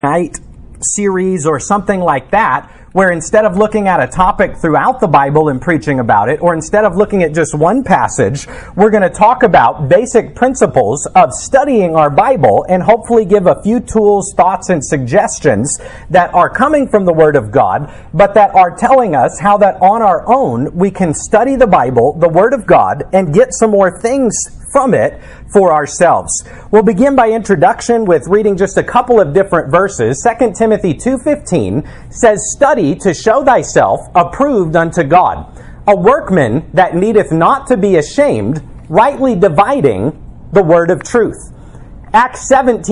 night series or something like that, where instead of looking at a topic throughout the Bible and preaching about it, or instead of looking at just one passage, we're going to talk about basic principles of studying our Bible and hopefully give a few tools, thoughts, and suggestions that are coming from the Word of God, but that are telling us how that on our own we can study the Bible, the Word of God, and get some more things from it for ourselves. We'll begin by introduction with reading just a couple of different verses. 2 Timothy 2:15 says, "Study to show thyself approved unto God, a workman that needeth not to be ashamed, rightly dividing the word of truth." Acts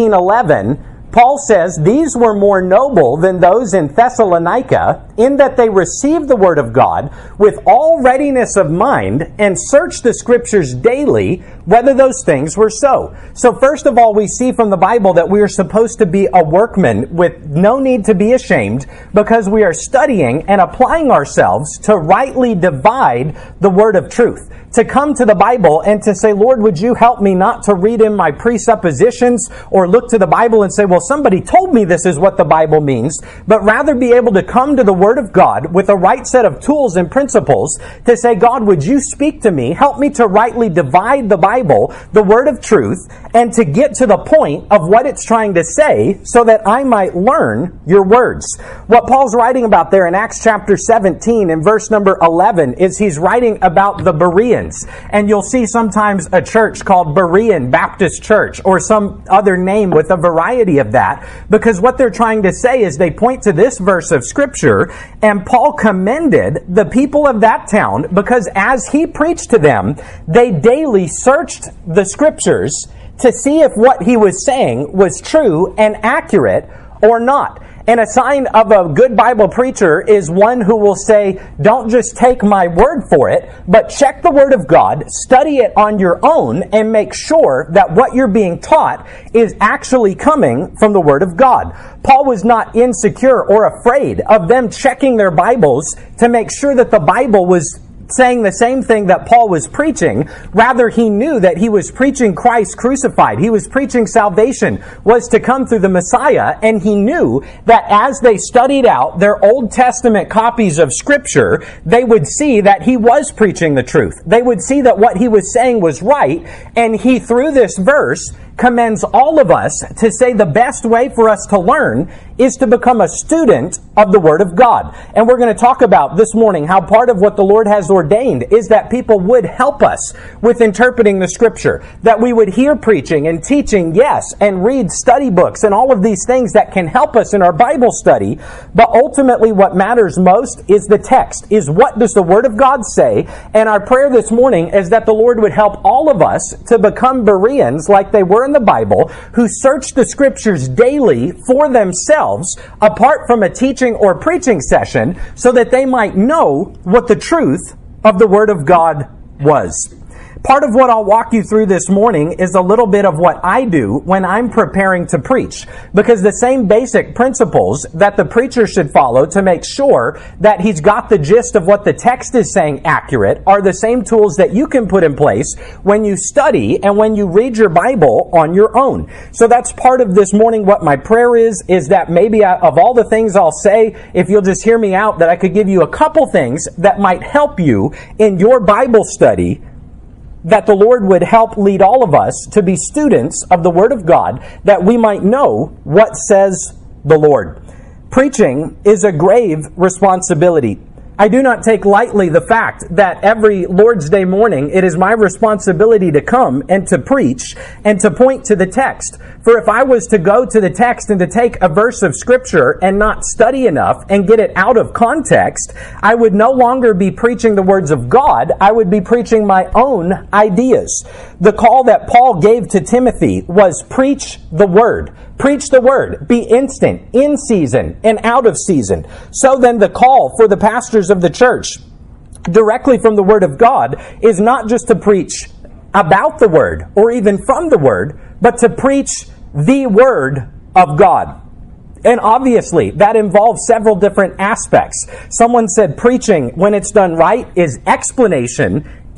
17:11, Paul says, "These were more noble than those in Thessalonica, in that they received the word of God with all readiness of mind, and searched the scriptures daily, whether those things were so." So first of all, we see from the Bible that we are supposed to be a workman with no need to be ashamed, because we are studying and applying ourselves to rightly divide the word of truth. To come to the Bible and to say, "Lord, would you help me not to read in my presuppositions or look to the Bible and say, well, somebody told me this is what the Bible means," but rather be able to come to the Word of God with a right set of tools and principles to say, "God, would you speak to me? Help me to rightly divide the Bible, the Word of truth, and to get to the point of what it's trying to say so that I might learn your words." What Paul's writing about there in Acts chapter 17 and verse number 11 is he's writing about the Bereans. And you'll see sometimes a church called Berean Baptist Church or some other name with a variety of that, because what they're trying to say is they point to this verse of Scripture, and Paul commended the people of that town because as he preached to them, they daily searched the Scriptures to see if what he was saying was true and accurate or not. And a sign of a good Bible preacher is one who will say, don't just take my word for it, but check the Word of God, study it on your own, and make sure that what you're being taught is actually coming from the Word of God. Paul was not insecure or afraid of them checking their Bibles to make sure that the Bible was saying the same thing that Paul was preaching. Rather, he knew that he was preaching Christ crucified. He was preaching salvation was to come through the Messiah, and he knew that as they studied out their Old Testament copies of Scripture, they would see that he was preaching the truth. They would see that what he was saying was right, and he, through this verse, commends all of us to say the best way for us to learn is to become a student of the Word of God. And we're going to talk about this morning how part of what the Lord has ordained is that people would help us with interpreting the Scripture, that we would hear preaching and teaching, yes, and read study books and all of these things that can help us in our Bible study. But ultimately what matters most is the text, is what does the Word of God say? And our prayer this morning is that the Lord would help all of us to become Bereans like they were in the Bible, who search the Scriptures daily for themselves apart from a teaching or preaching session, so that they might know what the truth of the Word of God was. Part of what I'll walk you through this morning is a little bit of what I do when I'm preparing to preach, because the same basic principles that the preacher should follow to make sure that he's got the gist of what the text is saying accurate are the same tools that you can put in place when you study and when you read your Bible on your own. So that's part of this morning. What my prayer is that maybe of all the things I'll say, if you'll just hear me out, that I could give you a couple things that might help you in your Bible study, that the Lord would help lead all of us to be students of the Word of God, that we might know what says the Lord. Preaching is a grave responsibility. I do not take lightly the fact that every Lord's Day morning it is my responsibility to come and to preach and to point to the text. For if I was to go to the text and to take a verse of Scripture and not study enough and get it out of context, I would no longer be preaching the words of God. I would be preaching my own ideas. The call that Paul gave to Timothy was preach the Word. Preach the Word. Be instant, in season and out of season. So then the call for the pastors of the church directly from the Word of God is not just to preach about the Word or even from the Word, but to preach the Word of God. And obviously, that involves several different aspects. Someone said preaching, when it's done right, is explanation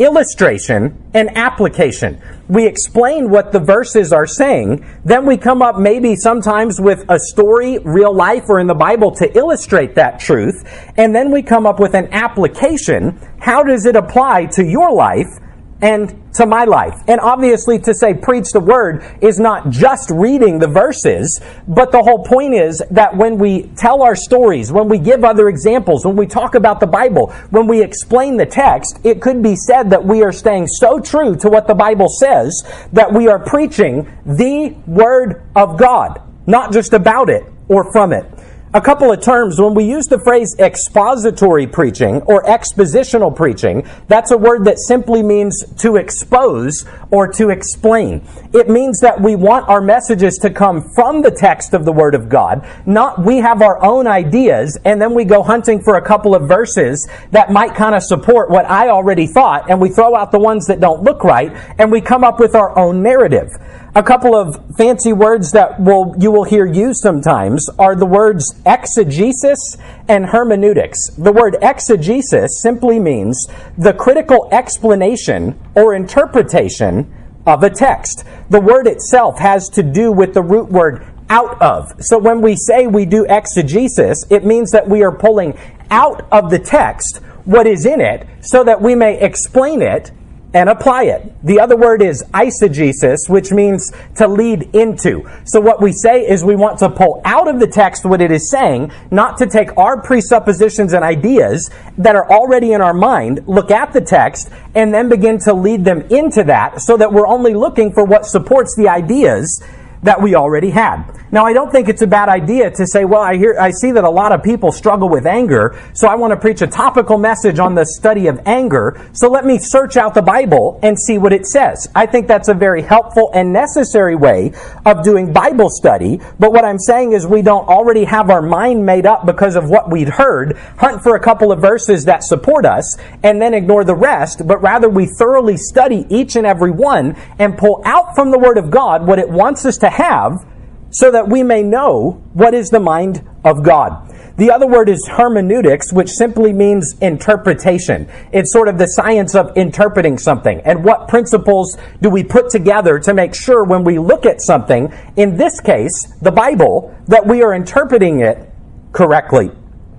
illustration and application. We explain what the verses are saying, then we come up maybe sometimes with a story, real life, or in the Bible to illustrate that truth, and then we come up with an application. How does it apply to your life and to my life? And obviously to say preach the word is not just reading the verses, but the whole point is that when we tell our stories, when we give other examples, when we talk about the Bible, when we explain the text, it could be said that we are staying so true to what the Bible says that we are preaching the Word of God, not just about it or from it. A couple of terms, when we use the phrase expository preaching or expositional preaching, that's a word that simply means to expose or to explain. It means that we want our messages to come from the text of the Word of God, not we have our own ideas and then we go hunting for a couple of verses that might kind of support what I already thought, and we throw out the ones that don't look right and we come up with our own narrative. A couple of fancy words that you will hear used sometimes are the words exegesis and hermeneutics. The word exegesis simply means the critical explanation or interpretation of a text. The word itself has to do with the root word out of. So when we say we do exegesis, it means that we are pulling out of the text what is in it so that we may explain it and apply it. The other word is eisegesis, which means to lead into. So what we say is we want to pull out of the text what it is saying, not to take our presuppositions and ideas that are already in our mind, look at the text, and then begin to lead them into that so that we're only looking for what supports the ideas that we already had. Now, I don't think it's a bad idea to say, well, I see that a lot of people struggle with anger, so I want to preach a topical message on the study of anger, so let me search out the Bible and see what it says. I think that's a very helpful and necessary way of doing Bible study, but what I'm saying is we don't already have our mind made up because of what we'd heard, hunt for a couple of verses that support us, and then ignore the rest, but rather we thoroughly study each and every one and pull out from the Word of God what it wants us to have so that we may know what is the mind of God. The other word is hermeneutics, which simply means interpretation. It's sort of the science of interpreting something. And what principles do we put together to make sure when we look at something, in this case, the Bible, that we are interpreting it correctly.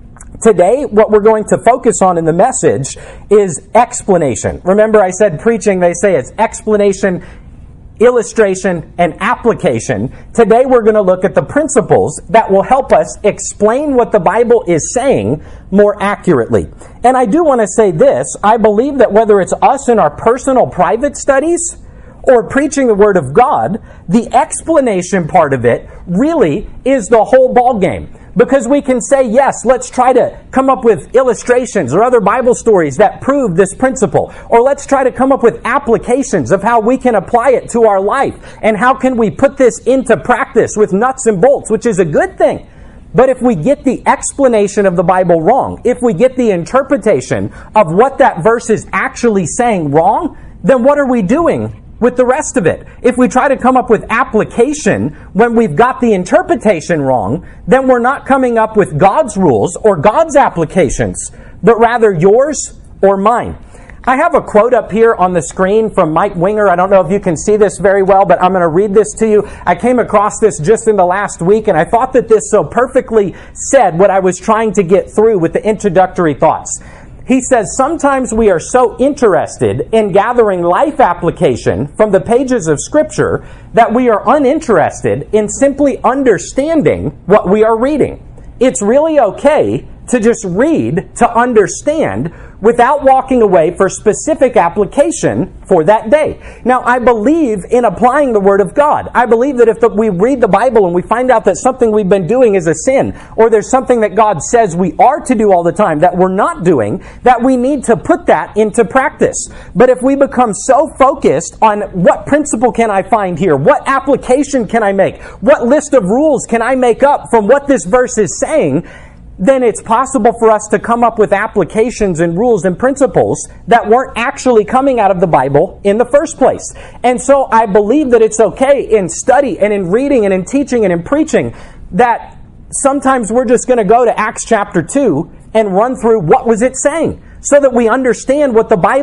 Today, what we're going to focus on in the message is explanation. Remember, I said preaching, they say it's explanation, illustration, and application. Today we're going to look at the principles that will help us explain what the Bible is saying more accurately. And I do want to say this, I believe that whether it's us in our personal private studies or preaching the Word of God, the explanation part of it really is the whole ballgame. Because we can say, yes, let's try to come up with illustrations or other Bible stories that prove this principle. Or let's try to come up with applications of how we can apply it to our life. And how can we put this into practice with nuts and bolts, which is a good thing. But if we get the explanation of the Bible wrong, if we get the interpretation of what that verse is actually saying wrong, then what are we doing with the rest of it? If we try to come up with application when we've got the interpretation wrong, then we're not coming up with God's rules or God's applications, but rather yours or mine. I have a quote up here on the screen from Mike Winger. I don't know if you can see this very well, but I'm going to read this to you. I came across this just in the last week, and I thought that this so perfectly said what I was trying to get through with the introductory thoughts. He says, sometimes we are so interested in gathering life application from the pages of Scripture that we are uninterested in simply understanding what we are reading. It's really okay to just read to understand without walking away for specific application for that day. Now, I believe in applying the Word of God. I believe that if we read the Bible and we find out that something we've been doing is a sin, or there's something that God says we are to do all the time that we're not doing, that we need to put that into practice. But if we become so focused on what principle can I find here, what application can I make, what list of rules can I make up from what this verse is saying, then it's possible for us to come up with applications and rules and principles that weren't actually coming out of the Bible in the first place. And so I believe that it's okay in study and in reading and in teaching and in preaching that sometimes we're just going to go to Acts chapter 2 and run through what was it saying so that we understand what the Bible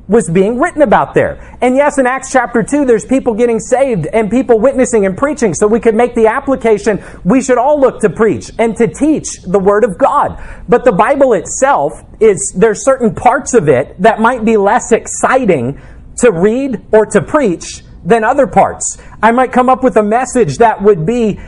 was being written about there. And yes, in Acts chapter 2, there's people getting saved and people witnessing and preaching. So we could make the application, we should all look to preach and to teach the Word of God. But the Bible itself, there's certain parts of it that might be less exciting to read or to preach than other parts. I might come up with a message that would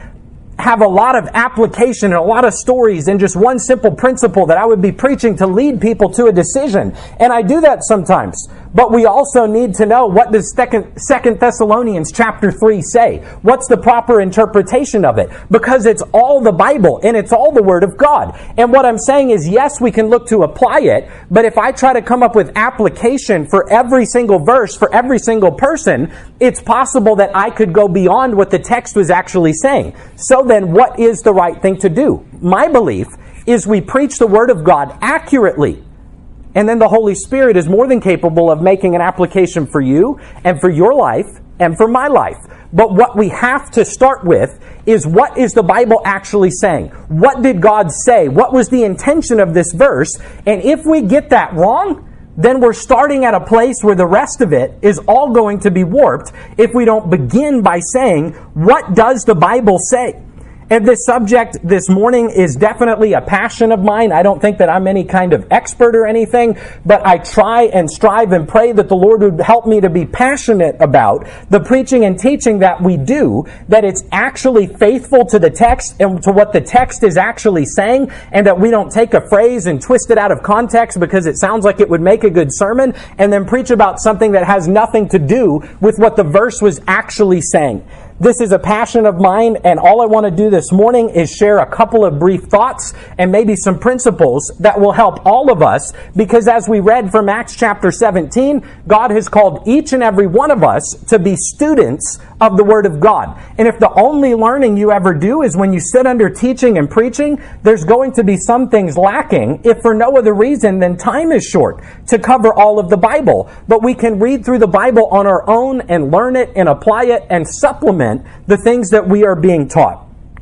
have a lot of application and a lot of stories and just one simple principle that I would be preaching to lead people to a decision. And I do that sometimes. But we also need to know, what does 2 Thessalonians chapter 3 say? What's the proper interpretation of it? Because it's all the Bible and it's all the Word of God. And what I'm saying is, yes, we can look to apply it, but if I try to come up with application for every single verse, for every single person, it's possible that I could go beyond what the text was actually saying. So then what is the right thing to do? My belief is we preach the Word of God accurately. And then the Holy Spirit is more than capable of making an application for you and for your life and for my life. But what we have to start with is, what is the Bible actually saying? What did God say? What was the intention of this verse? And if we get that wrong, then we're starting at a place where the rest of it is all going to be warped if we don't begin by saying, what does the Bible say? And this subject this morning is definitely a passion of mine. I don't think that I'm any kind of expert or anything, but I try and strive and pray that the Lord would help me to be passionate about the preaching and teaching that we do, that it's actually faithful to the text and to what the text is actually saying, and that we don't take a phrase and twist it out of context because it sounds like it would make a good sermon, and then preach about something that has nothing to do with what the verse was actually saying. This is a passion of mine, and all I want to do this morning is share a couple of brief thoughts and maybe some principles that will help all of us, because as we read from Acts chapter 17, God has called each and every one of us to be students of the Word of God. And if the only learning you ever do is when you sit under teaching and preaching, there's going to be some things lacking, if for no other reason than time is short to cover all of the Bible. But we can read through the Bible on our own and learn it and apply it and supplement the things that we are being taught.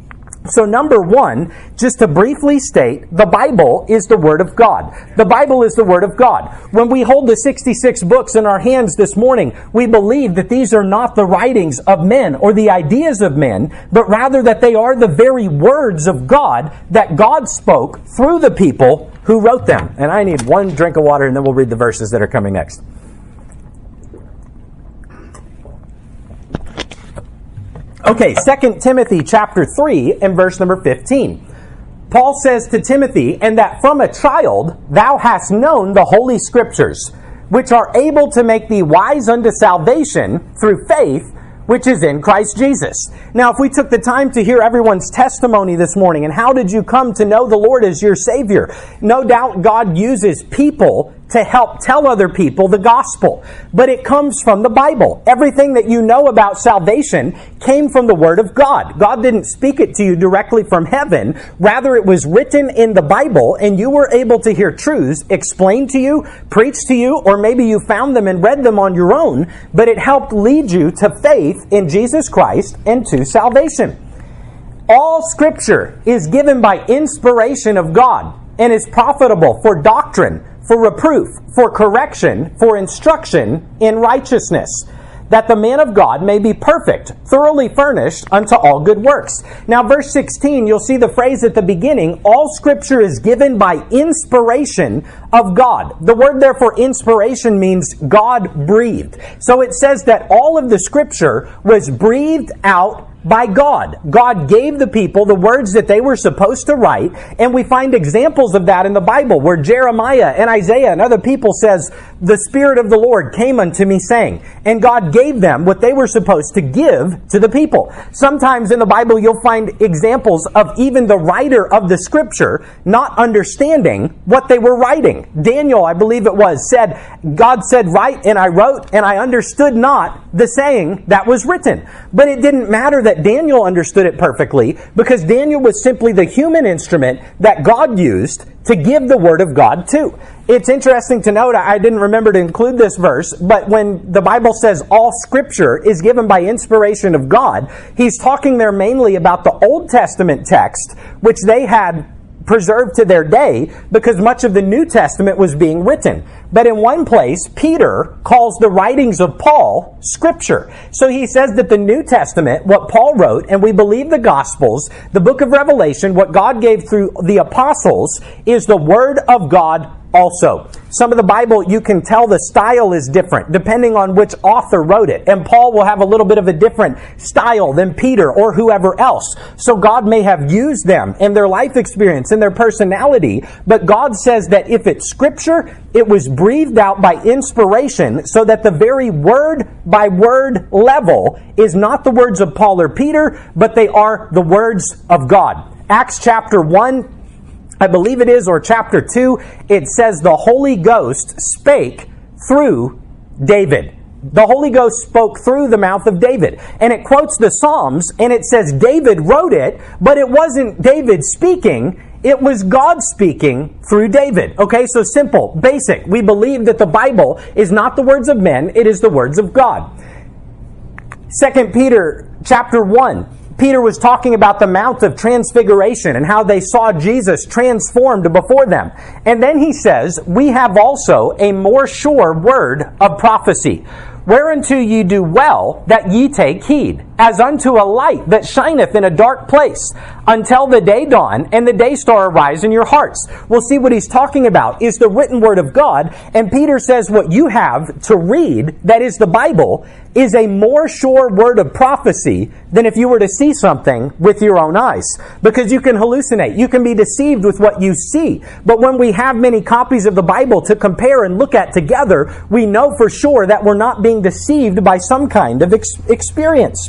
So number one, just to briefly state, the Bible is the Word of God. The Bible is the Word of God. When we hold the 66 books in our hands this morning, we believe that these are not the writings of men or the ideas of men, but rather that they are the very words of God that God spoke through the people who wrote them. And I need one drink of water and then we'll read the verses that are coming next. Okay, 2 Timothy chapter 3 and verse number 15. Paul says to Timothy, "And that from a child thou hast known the holy scriptures, which are able to make thee wise unto salvation through faith, which is in Christ Jesus." Now, if we took the time to hear everyone's testimony this morning, and how did you come to know the Lord as your Savior? No doubt God uses people to help tell other people the gospel. But it comes from the Bible. Everything that you know about salvation came from the Word of God. God didn't speak it to you directly from heaven. Rather, it was written in the Bible, and you were able to hear truths explained to you, preached to you, or maybe you found them and read them on your own, but it helped lead you to faith in Jesus Christ and to salvation. All Scripture is given by inspiration of God and is profitable for doctrine, for reproof, for correction, for instruction in righteousness, that the man of God may be perfect, thoroughly furnished unto all good works. Now, verse 16, you'll see the phrase at the beginning, all Scripture is given by inspiration of God. The word there for inspiration means God breathed. So it says that all of the Scripture was breathed out by God. God gave the people the words that they were supposed to write, and we find examples of that in the Bible, where Jeremiah and Isaiah and other people says, "The Spirit of the Lord came unto me saying," and God gave them what they were supposed to give to the people. Sometimes in the Bible you'll find examples of even the writer of the Scripture not understanding what they were writing. Daniel, I believe it was, said, "God said, write, and I wrote, and I understood not the saying that was written." But it didn't matter that Daniel understood it perfectly, because Daniel was simply the human instrument that God used to give the Word of God to. It's interesting to note, I didn't remember to include this verse, but when the Bible says all Scripture is given by inspiration of God, he's talking there mainly about the Old Testament text, which they had preserved to their day, because much of the New Testament was being written. But in one place, Peter calls the writings of Paul Scripture. So he says that the New Testament, what Paul wrote, and we believe the Gospels, the book of Revelation, what God gave through the apostles, is the Word of God also. Some of the Bible, you can tell the style is different depending on which author wrote it. And Paul will have a little bit of a different style than Peter or whoever else. So God may have used them in their life experience, in their personality. But God says that if it's Scripture, it was breathed out by inspiration so that the very word by word level is not the words of Paul or Peter, but they are the words of God. Acts chapter 1, I believe it is, or chapter 2, it says the Holy Ghost spake through David. The Holy Ghost spoke through the mouth of David. And it quotes the Psalms, and it says David wrote it, but it wasn't David speaking. It was God speaking through David. Okay, so simple, basic. We believe that the Bible is not the words of men, it is the words of God. 2 Peter chapter 1. Peter was talking about the Mount of Transfiguration and how they saw Jesus transformed before them. And then he says, we have also a more sure word of prophecy, whereunto ye do well that ye take heed, as unto a light that shineth in a dark place, until the day dawn and the day star arise in your hearts. We'll see what he's talking about is the written word of God. And Peter says what you have to read, that is the Bible, is a more sure word of prophecy than if you were to see something with your own eyes. Because you can hallucinate. You can be deceived with what you see. But when we have many copies of the Bible to compare and look at together, we know for sure that we're not being deceived by some kind of experience.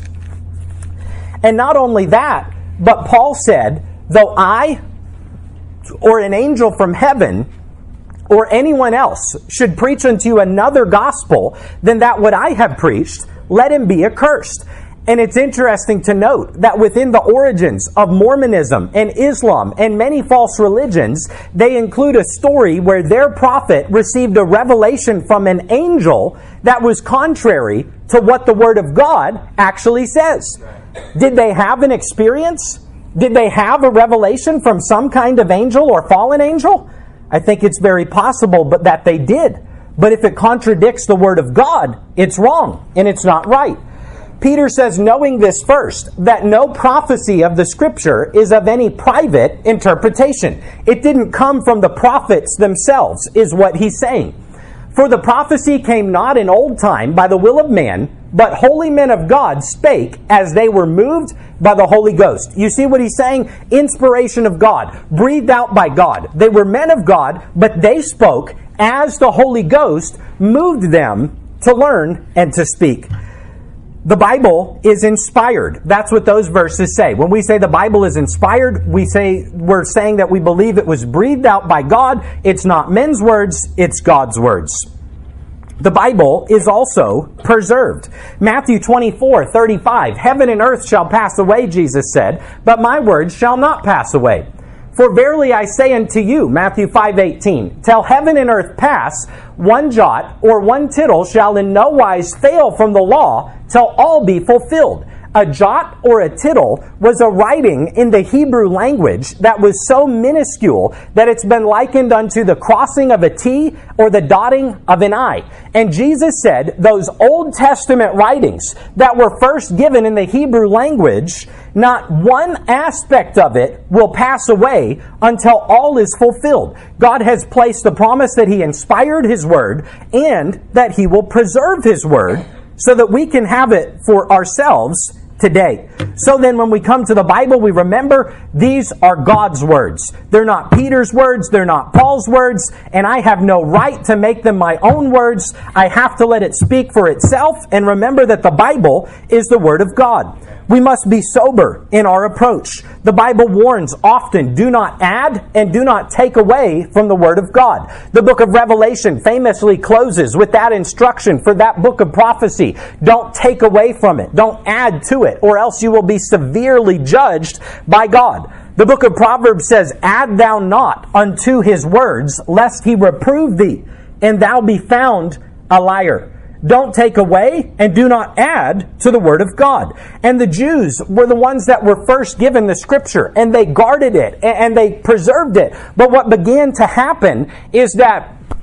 And not only that, but Paul said, though I or an angel from heaven or anyone else should preach unto you another gospel than that what I have preached, let him be accursed. And it's interesting to note that within the origins of Mormonism and Islam and many false religions, they include a story where their prophet received a revelation from an angel that was contrary to what the Word of God actually says. Did they have an experience? Did they have a revelation from some kind of angel or fallen angel? I think it's very possible, but that they did. But if it contradicts the Word of God, it's wrong and it's not right. Peter says, knowing this first, that no prophecy of the Scripture is of any private interpretation. It didn't come from the prophets themselves, is what he's saying. For the prophecy came not in old time by the will of man, but holy men of God spake as they were moved by the Holy Ghost. You see what he's saying? Inspiration of God, breathed out by God. They were men of God, but they spoke as the Holy Ghost moved them to learn and to speak. The Bible is inspired. That's what those verses say. When we say the Bible is inspired, we're saying that we believe it was breathed out by God. It's not men's words, it's God's words. The Bible is also preserved. Matthew 24:35, heaven and earth shall pass away, Jesus said, but my words shall not pass away. For verily I say unto you, Matthew 5:18, till heaven and earth pass, one jot or one tittle shall in no wise fail from the law, till all be fulfilled. A jot or a tittle was a writing in the Hebrew language that was so minuscule that it's been likened unto the crossing of a T or the dotting of an I. And Jesus said those Old Testament writings that were first given in the Hebrew language, not one aspect of it will pass away until all is fulfilled. God has placed the promise that He inspired His Word and that He will preserve His Word so that we can have it for ourselves today. So then when we come to the Bible, we remember these are God's words. They're not Peter's words, they're not Paul's words, and I have no right to make them my own words. I have to let it speak for itself and remember that the Bible is the Word of God. We must be sober in our approach. The Bible warns often, do not add and do not take away from the Word of God. The book of Revelation famously closes with that instruction for that book of prophecy. Don't take away from it. Don't add to it, or else you will be severely judged by God. The book of Proverbs says, add thou not unto his words, lest he reprove thee, and thou be found a liar. Don't take away and do not add to the Word of God. And the Jews were the ones that were first given the Scripture, and they guarded it and they preserved it. But what began to happen is that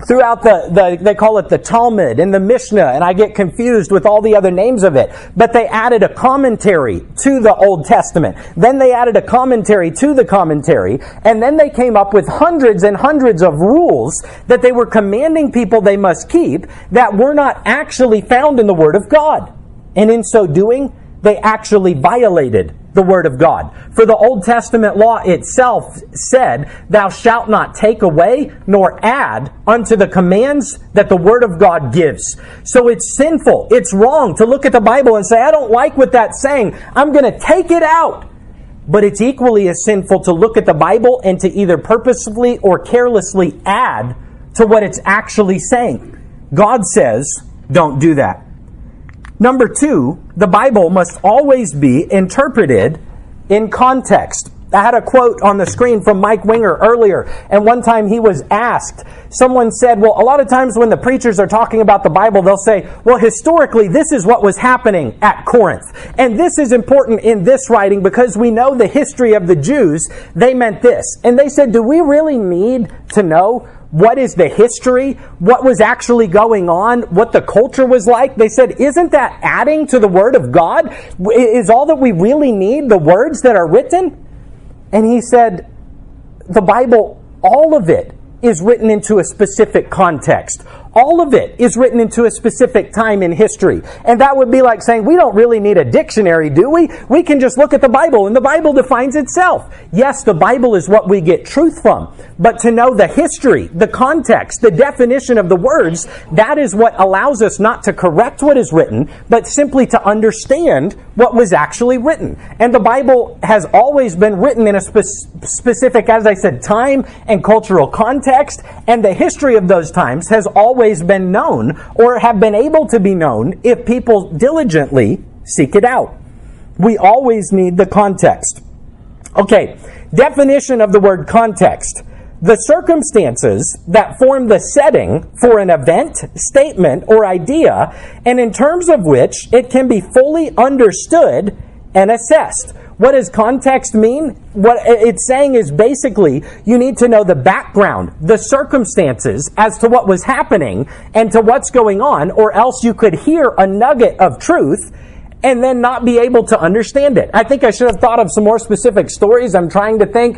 throughout they call it the Talmud and the Mishnah, and I get confused with all the other names of it. But they added a commentary to the Old Testament. Then they added a commentary to the commentary, and then they came up with hundreds and hundreds of rules that they were commanding people they must keep that were not actually found in the Word of God. And in so doing, they actually violated the Word of God. For the Old Testament law itself said, "Thou shalt not take away nor add unto the commands that the Word of God gives." So it's sinful, it's wrong to look at the Bible and say, "I don't like what that's saying, I'm going to take it out." But it's equally as sinful to look at the Bible and to either purposefully or carelessly add to what it's actually saying. God says, don't do that. Number 2, the Bible must always be interpreted in context. I had a quote on the screen from Mike Winger earlier, and one time he was asked, someone said, well, a lot of times when the preachers are talking about the Bible, they'll say, well, historically, this is what was happening at Corinth. And this is important in this writing because we know the history of the Jews, they meant this. And they said, do we really need to know what is the history, what was actually going on, what the culture was like? They said, isn't that adding to the Word of God? Is all that we really need the words that are written? And he said, the Bible, all of it is written into a specific context. All of it is written into a specific time in history. And that would be like saying, we don't really need a dictionary, do we? We can just look at the Bible, and the Bible defines itself. Yes, the Bible is what we get truth from. But to know the history, the context, the definition of the words, that is what allows us not to correct what is written, but simply to understand what was actually written. And the Bible has always been written in a specific, as I said, time and cultural context, and the history of those times has always been known or have been able to be known if people diligently seek it out. We always need the context. Okay, definition of the word context. The circumstances that form the setting for an event, statement, or idea, and in terms of which it can be fully understood and assessed. What does context mean? What it's saying is basically you need to know the background, the circumstances as to what was happening and to what's going on, or else you could hear a nugget of truth and then not be able to understand it. I think I should have thought of some more specific stories. I'm trying to think.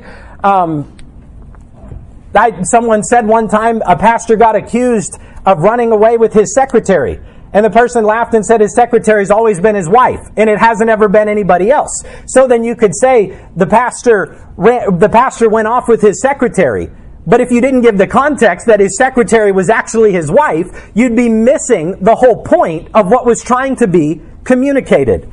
Someone said one time a pastor got accused of running away with his secretary. And the person laughed and said his secretary's always been his wife, and it hasn't ever been anybody else. So then you could say the pastor went off with his secretary. But if you didn't give the context that his secretary was actually his wife, you'd be missing the whole point of what was trying to be communicated.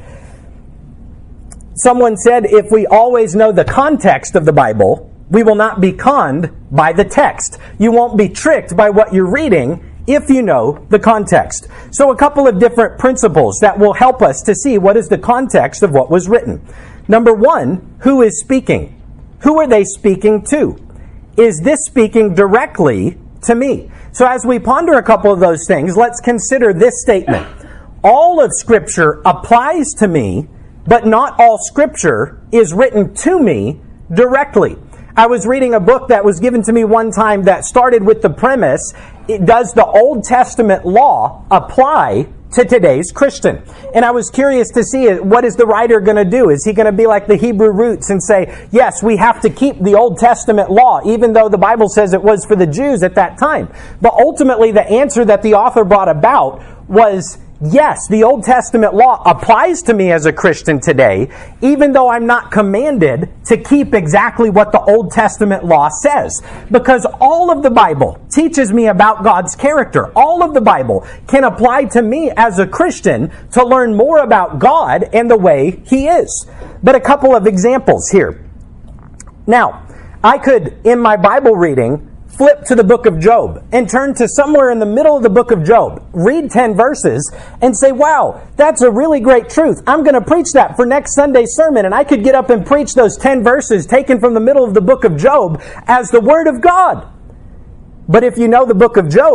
Someone said if we always know the context of the Bible, we will not be conned by the text. You won't be tricked by what you're reading if you know the context. So a couple of different principles that will help us to see what is the context of what was written. Number 1, who is speaking? Who are they speaking to? Is this speaking directly to me? So as we ponder a couple of those things, let's consider this statement. All of Scripture applies to me, but not all Scripture is written to me directly. I was reading a book that was given to me one time that started with the premise, does the Old Testament law apply to today's Christian? And I was curious to see what is the writer going to do? Is he going to be like the Hebrew roots and say, yes, we have to keep the Old Testament law, even though the Bible says it was for the Jews at that time? But ultimately the answer that the author brought about was, yes, the Old Testament law applies to me as a Christian today, even though I'm not commanded to keep exactly what the Old Testament law says. Because all of the Bible teaches me about God's character. All of the Bible can apply to me as a Christian to learn more about God and the way He is. But a couple of examples here. Now, I could, in my Bible reading, flip to the book of Job and turn to somewhere in the middle of the book of Job, read 10 verses, and say, wow, that's a really great truth. I'm going to preach that for next Sunday's sermon. And I could get up and preach those 10 verses taken from the middle of the book of Job as the Word of God. But if you know the book of Job,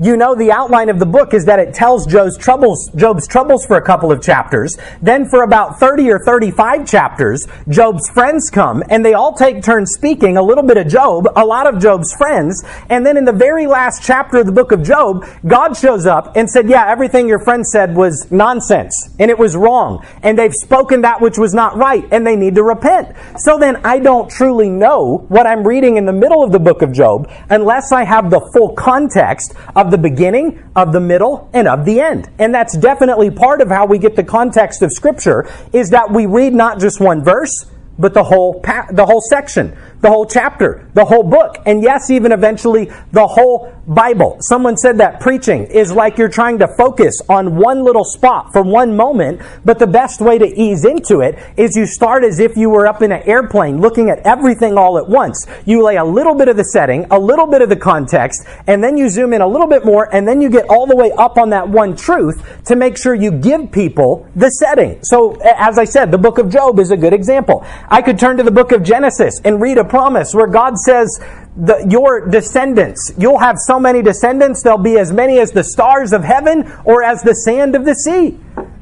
You know the outline of the book is that it tells Job's troubles for a couple of chapters. Then for about 30 or 35 chapters, Job's friends come and they all take turns speaking, a little bit of Job, a lot of Job's friends. And then in the very last chapter of the book of Job, God shows up and said, yeah, everything your friend said was nonsense and it was wrong. And they've spoken that which was not right and they need to repent. So then I don't truly know what I'm reading in the middle of the book of Job unless I have the full context of the beginning, of the middle, and of the end. And that's definitely part of how we get the context of Scripture, is that we read not just one verse, but the whole section, the whole chapter, the whole book, and yes, even eventually the whole Bible. Someone said that preaching is like you're trying to focus on one little spot for one moment, but the best way to ease into it is you start as if you were up in an airplane looking at everything all at once. You lay a little bit of the setting, a little bit of the context, and then you zoom in a little bit more, and then you get all the way up on that one truth to make sure you give people the setting. So, as I said, the book of Job is a good example. I could turn to the book of Genesis and read a promise where God says, your descendants, you'll have so many descendants, they'll be as many as the stars of heaven or as the sand of the sea.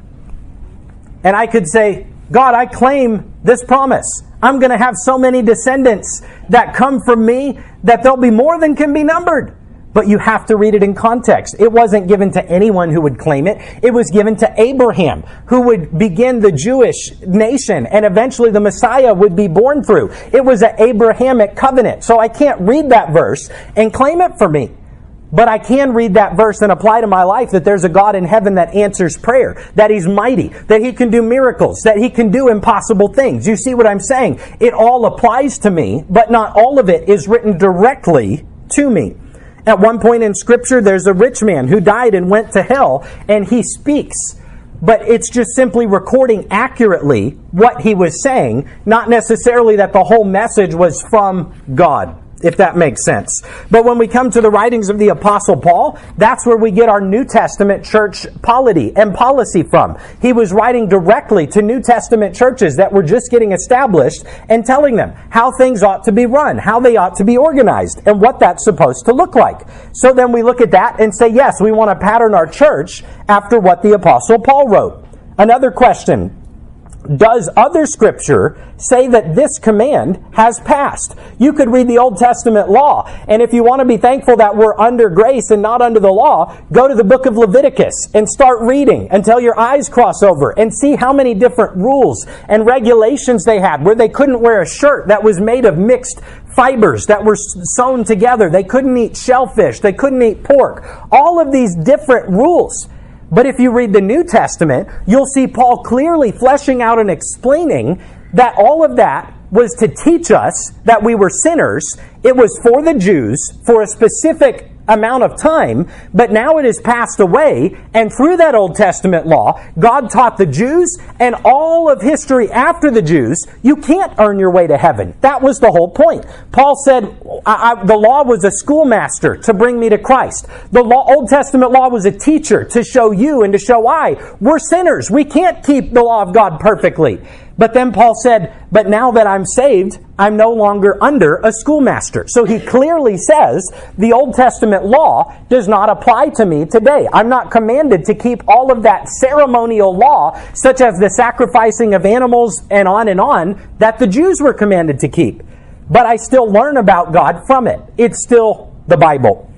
And I could say, God, I claim this promise. I'm going to have so many descendants that come from me that there'll be more than can be numbered. But you have to read it in context. It wasn't given to anyone who would claim it. It was given to Abraham, who would begin the Jewish nation, and eventually the Messiah would be born through. It was an Abrahamic covenant. So I can't read that verse and claim it for me. But I can read that verse and apply to my life that there's a God in heaven that answers prayer, that He's mighty, that He can do miracles, that He can do impossible things. You see what I'm saying? It all applies to me, but not all of it is written directly to me. At one point in Scripture, there's a rich man who died and went to hell, and he speaks. But it's just simply recording accurately what he was saying, not necessarily that the whole message was from God, if that makes sense. But when we come to the writings of the Apostle Paul, that's where we get our New Testament church polity and policy from. He was writing directly to New Testament churches that were just getting established and telling them how things ought to be run, how they ought to be organized, and what that's supposed to look like. So then we look at that and say, yes, we want to pattern our church after what the Apostle Paul wrote. Another question. Does other Scripture say that this command has passed? You could read the Old Testament law, and if you want to be thankful that we're under grace and not under the law, go to the book of Leviticus and start reading until your eyes cross over and see how many different rules and regulations they had, where they couldn't wear a shirt that was made of mixed fibers that were sewn together. They couldn't eat shellfish. They couldn't eat pork. All of these different rules. But if you read the New Testament, you'll see Paul clearly fleshing out and explaining that all of that was to teach us that we were sinners. It was for the Jews for a specific amount of time, but now it has passed away, and through that Old Testament law, God taught the Jews and all of history after the Jews, you can't earn your way to heaven. That was the whole point. Paul said, the law was a schoolmaster to bring me to Christ. The Old Testament law was a teacher to show you and to show we're sinners. We can't keep the law of God perfectly. But then Paul said, but now that I'm saved, I'm no longer under a schoolmaster. So he clearly says the Old Testament law does not apply to me today. I'm not commanded to keep all of that ceremonial law, such as the sacrificing of animals and on, that the Jews were commanded to keep. But I still learn about God from it. It's still the Bible.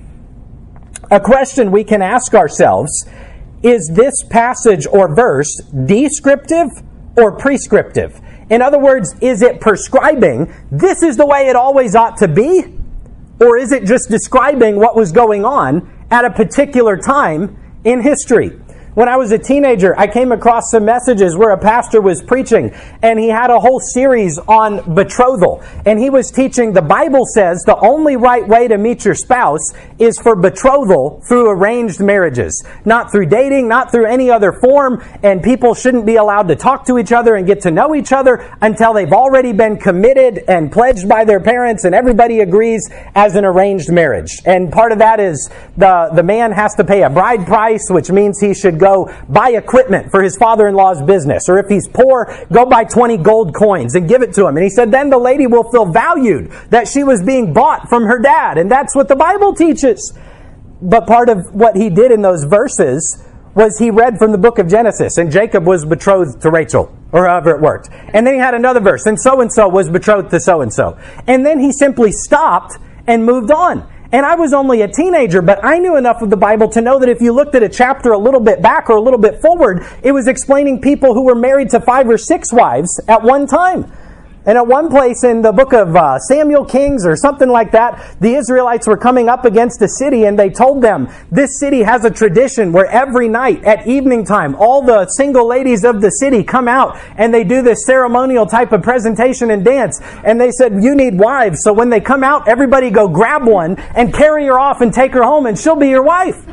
A question we can ask ourselves, is this passage or verse descriptive or prescriptive? In other words, is it prescribing this is the way it always ought to be? Or is it just describing what was going on at a particular time in history? When I was a teenager, I came across some messages where a pastor was preaching, and he had a whole series on betrothal. And he was teaching the Bible says the only right way to meet your spouse is for betrothal through arranged marriages. Not through dating, not through any other form, and people shouldn't be allowed to talk to each other and get to know each other until they've already been committed and pledged by their parents, and everybody agrees as an arranged marriage. And part of that is the man has to pay a bride price, which means he should go buy equipment for his father-in-law's business. Or if he's poor, go buy 20 gold coins and give it to him. And he said, then the lady will feel valued that she was being bought from her dad. And that's what the Bible teaches. But part of what he did in those verses was he read from the book of Genesis, and Jacob was betrothed to Rachel, or however it worked. And then he had another verse, and so-and-so was betrothed to so-and-so. And then he simply stopped and moved on. And I was only a teenager, but I knew enough of the Bible to know that if you looked at a chapter a little bit back or a little bit forward, it was explaining people who were married to 5 or 6 wives at one time. And at one place in the book of Samuel Kings or something like that, the Israelites were coming up against a city, and they told them, this city has a tradition where every night at evening time, all the single ladies of the city come out and they do this ceremonial type of presentation and dance. And they said, you need wives. So when they come out, everybody go grab one and carry her off and take her home, and she'll be your wife.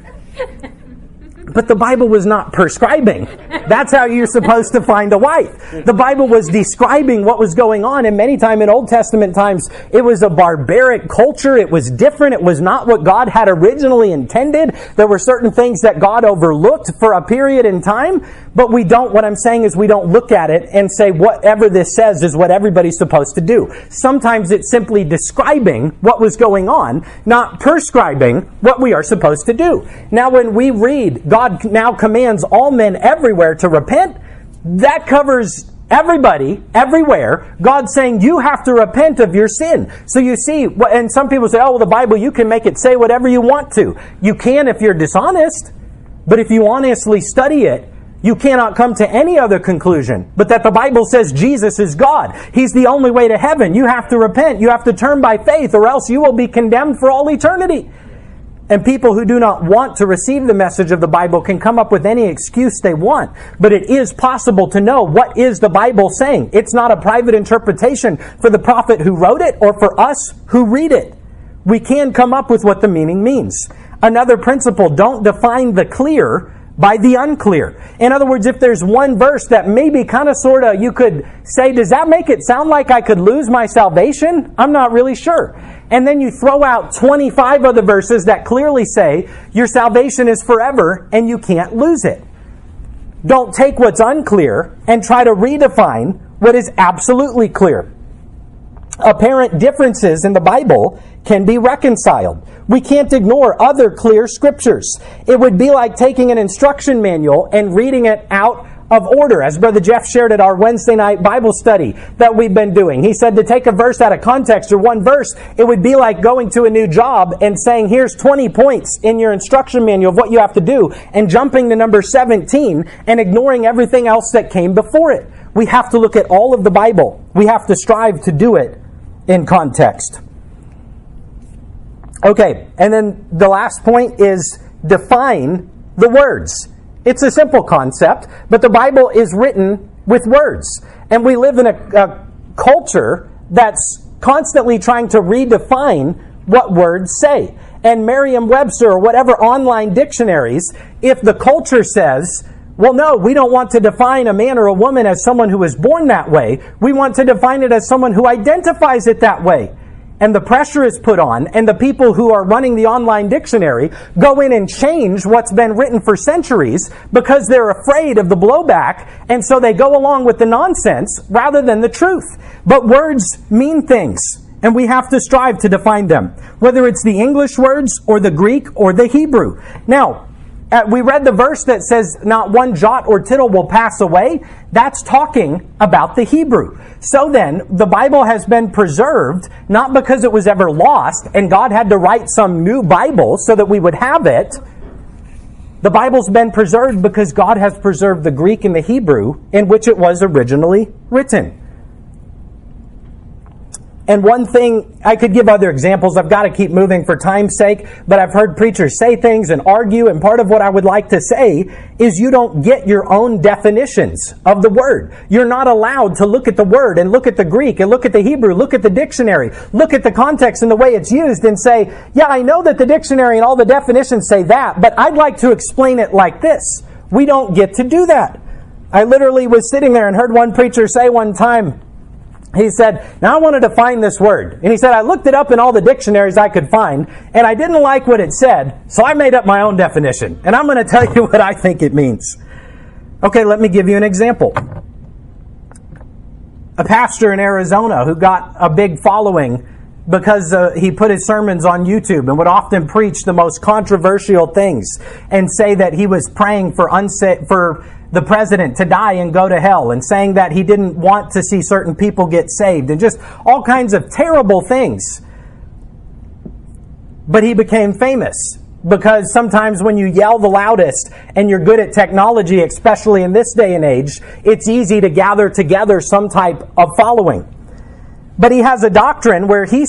But the Bible was not prescribing. That's how you're supposed to find a wife. The Bible was describing what was going on, and many times in Old Testament times, it was a barbaric culture. It was different. It was not what God had originally intended. There were certain things that God overlooked for a period in time, but what I'm saying is we don't look at it and say whatever this says is what everybody's supposed to do. Sometimes it's simply describing what was going on, not prescribing what we are supposed to do. Now, when we read God now commands all men everywhere to repent, that covers everybody, everywhere. God's saying you have to repent of your sin. So you see, and some people say, oh, well, the Bible, you can make it say whatever you want to. You can if you're dishonest, but if you honestly study it, you cannot come to any other conclusion but that the Bible says Jesus is God. He's the only way to heaven. You have to repent. You have to turn by faith, or else you will be condemned for all eternity. And people who do not want to receive the message of the Bible can come up with any excuse they want. But it is possible to know what is the Bible saying. It's not a private interpretation for the prophet who wrote it or for us who read it. We can come up with what the meaning means. Another principle, don't define the clear by the unclear. In other words, if there's one verse that maybe kind of sort of you could say, does that make it sound like I could lose my salvation? I'm not really sure. And then you throw out 25 other verses that clearly say your salvation is forever and you can't lose it. Don't take what's unclear and try to redefine what is absolutely clear. Apparent differences in the Bible can be reconciled. We can't ignore other clear scriptures. It would be like taking an instruction manual and reading it out of order, as Brother Jeff shared at our Wednesday night Bible study that we've been doing. He said to take a verse out of context, or one verse, it would be like going to a new job and saying, here's 20 points in your instruction manual of what you have to do, and jumping to number 17 and ignoring everything else that came before it. We have to look at all of the Bible. We have to strive to do it in context. Okay, and then the last point is define the words. It's a simple concept, but the Bible is written with words. And we live in a culture that's constantly trying to redefine what words say. And Merriam-Webster or whatever online dictionaries, if the culture says, well, no, we don't want to define a man or a woman as someone who was born that way. We want to define it as someone who identifies it that way. And the pressure is put on, and the people who are running the online dictionary go in and change what's been written for centuries because they're afraid of the blowback, and so they go along with the nonsense rather than the truth. But words mean things, and we have to strive to define them, whether it's the English words or the Greek or the Hebrew. Now, we read the verse that says, not one jot or tittle will pass away. That's talking about the Hebrew. So then, the Bible has been preserved, not because it was ever lost, and God had to write some new Bible so that we would have it. The Bible's been preserved because God has preserved the Greek and the Hebrew in which it was originally written. And one thing, I could give other examples. I've got to keep moving for time's sake, but I've heard preachers say things and argue, and part of what I would like to say is you don't get your own definitions of the word. You're not allowed to look at the word and look at the Greek and look at the Hebrew, look at the dictionary, look at the context and the way it's used and say, yeah, I know that the dictionary and all the definitions say that, but I'd like to explain it like this. We don't get to do that. I literally was sitting there and heard one preacher say one time, he said, now I want to define this word. And he said, I looked it up in all the dictionaries I could find, and I didn't like what it said, so I made up my own definition. And I'm going to tell you what I think it means. Okay, let me give you an example. A pastor in Arizona who got a big following because he put his sermons on YouTube and would often preach the most controversial things and say that he was praying for the president to die and go to hell, and saying that he didn't want to see certain people get saved, and just all kinds of terrible things. But he became famous because sometimes when you yell the loudest and you're good at technology, especially in this day and age, it's easy to gather together some type of following. But he has a doctrine where he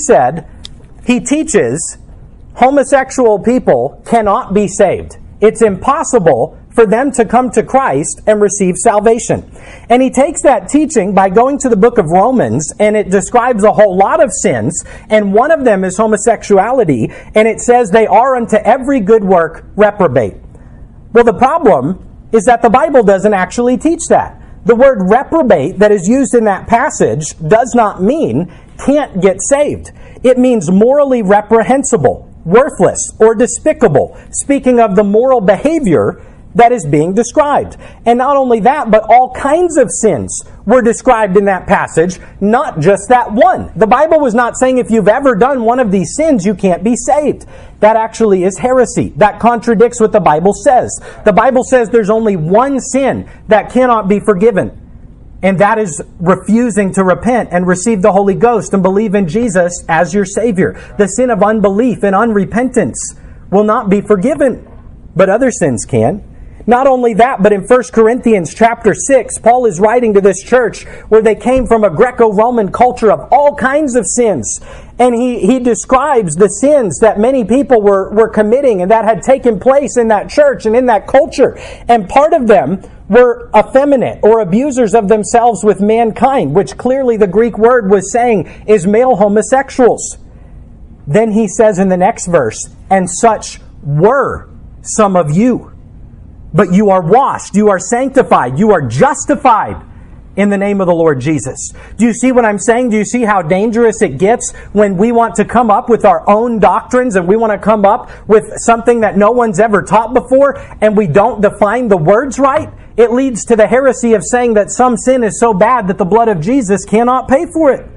teaches homosexual people cannot be saved. It's impossible for them to come to Christ and receive salvation. And he takes that teaching by going to the book of Romans, and it describes a whole lot of sins, and one of them is homosexuality, and it says they are unto every good work reprobate. Well, the problem is that the Bible doesn't actually teach that. The word reprobate that is used in that passage does not mean can't get saved. It means morally reprehensible, worthless, or despicable, speaking of the moral behavior that is being described. And not only that, but all kinds of sins were described in that passage, not just that one. The Bible was not saying if you've ever done one of these sins, you can't be saved. That actually is heresy. That contradicts what the Bible says. The Bible says there's only one sin that cannot be forgiven, and that is refusing to repent and receive the Holy Ghost and believe in Jesus as your Savior. The sin of unbelief and unrepentance will not be forgiven, but other sins can. Not only that, but in 1 Corinthians chapter 6, Paul is writing to this church where they came from a Greco-Roman culture of all kinds of sins. And he describes the sins that many people were committing and that had taken place in that church and in that culture. And part of them were effeminate or abusers of themselves with mankind, which clearly the Greek word was saying is male homosexuals. Then he says in the next verse, and such were some of you. But you are washed, you are sanctified, you are justified in the name of the Lord Jesus. Do you see what I'm saying? Do you see how dangerous it gets when we want to come up with our own doctrines and we want to come up with something that no one's ever taught before and we don't define the words right? It leads to the heresy of saying that some sin is so bad that the blood of Jesus cannot pay for it.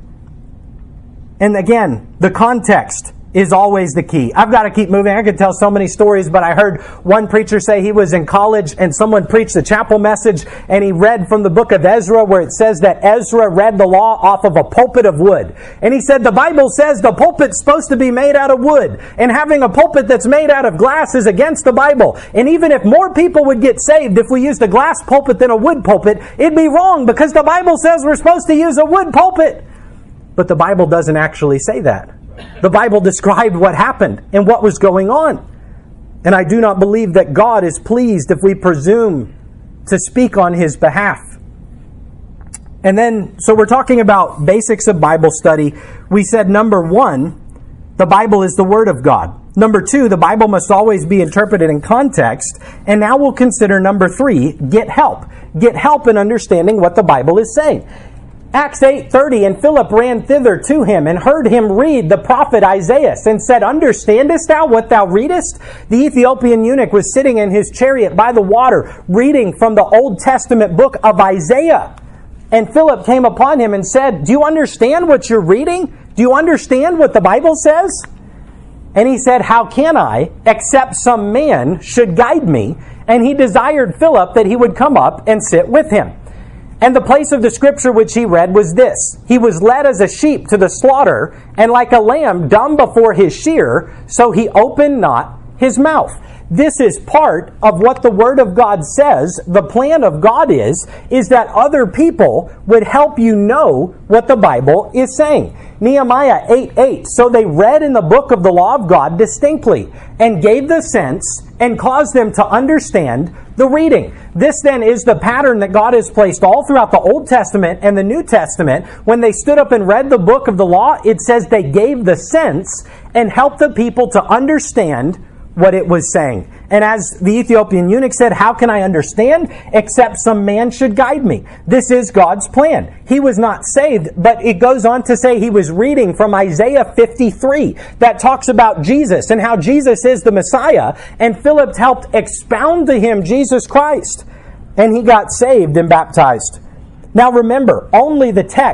And again, the context is always the key. I've got to keep moving. I could tell so many stories, but I heard one preacher say he was in college and someone preached a chapel message and he read from the book of Ezra where it says that Ezra read the law off of a pulpit of wood. And he said the Bible says the pulpit's supposed to be made out of wood, and having a pulpit that's made out of glass is against the Bible. And even if more people would get saved if we used a glass pulpit than a wood pulpit, it'd be wrong because the Bible says we're supposed to use a wood pulpit. But the Bible doesn't actually say that. The Bible described what happened and what was going on. And I do not believe that God is pleased if we presume to speak on His behalf. And then, so we're talking about basics of Bible study. We said, number one, the Bible is the Word of God. Number two, the Bible must always be interpreted in context. And now we'll consider number three, get help. Get help in understanding what the Bible is saying. Acts 8:30, and Philip ran thither to him, and heard him read the prophet Isaiah, and said, Understandest thou what thou readest? The Ethiopian eunuch was sitting in his chariot by the water, reading from the Old Testament book of Isaiah. And Philip came upon him and said, Do you understand what you're reading? Do you understand what the Bible says? And he said, How can I, except some man should guide me? And he desired Philip that he would come up and sit with him. And the place of the scripture which he read was this: He was led as a sheep to the slaughter, and like a lamb dumb before his shearer, so he opened not his mouth. This is part of what the Word of God says. The plan of God is that other people would help you know what the Bible is saying. Nehemiah 8:8, so they read in the book of the law of God distinctly, and gave the sense, and caused them to understand the reading. This then is the pattern that God has placed all throughout the Old Testament and the New Testament. When they stood up and read the book of the law, it says they gave the sense and helped the people to understand what it was saying. And as the Ethiopian eunuch said, how can I understand except some man should guide me? This is God's plan. He was not saved, but it goes on to say he was reading from Isaiah 53 that talks about Jesus and how Jesus is the Messiah. And Philip helped expound to him Jesus Christ. And he got saved and baptized. Now remember, only the text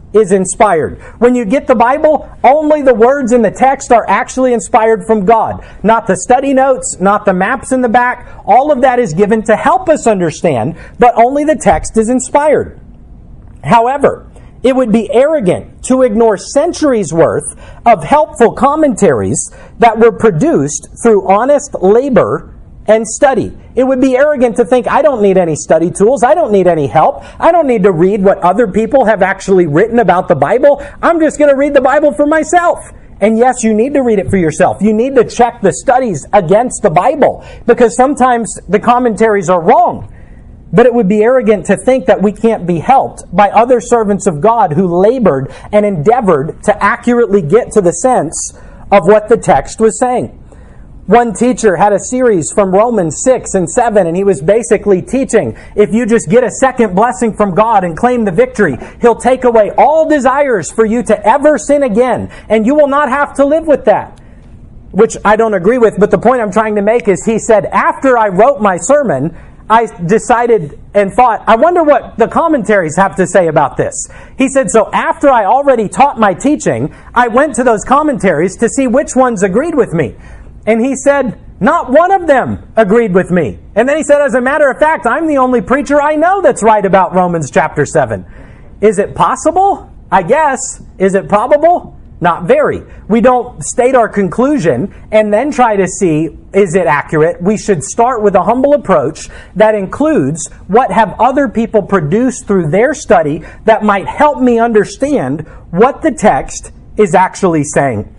is inspired. When you get the Bible, only the words in the text are actually inspired from God. Not the study notes, not the maps in the back. All of that is given to help us understand, but only the text is inspired. However, it would be arrogant to ignore centuries worth of helpful commentaries that were produced through honest labor and study. It would be arrogant to think, I don't need any study tools. I don't need any help. I don't need to read what other people have actually written about the Bible. I'm just going to read the Bible for myself. And yes, you need to read it for yourself. You need to check the studies against the Bible, because sometimes the commentaries are wrong. But it would be arrogant to think that we can't be helped by other servants of God who labored and endeavored to accurately get to the sense of what the text was saying. One teacher had a series from Romans 6 and 7, and he was basically teaching, if you just get a second blessing from God and claim the victory, He'll take away all desires for you to ever sin again, and you will not have to live with that. Which I don't agree with, but the point I'm trying to make is he said, after I wrote my sermon, I decided and thought, I wonder what the commentaries have to say about this. He said, so after I already taught my teaching, I went to those commentaries to see which ones agreed with me. And he said, not one of them agreed with me. And then he said, as a matter of fact, I'm the only preacher I know that's right about Romans chapter 7. Is it possible? I guess. Is it probable? Not very. We don't state our conclusion and then try to see, is it accurate? We should start with a humble approach that includes what have other people produced through their study that might help me understand what the text is actually saying.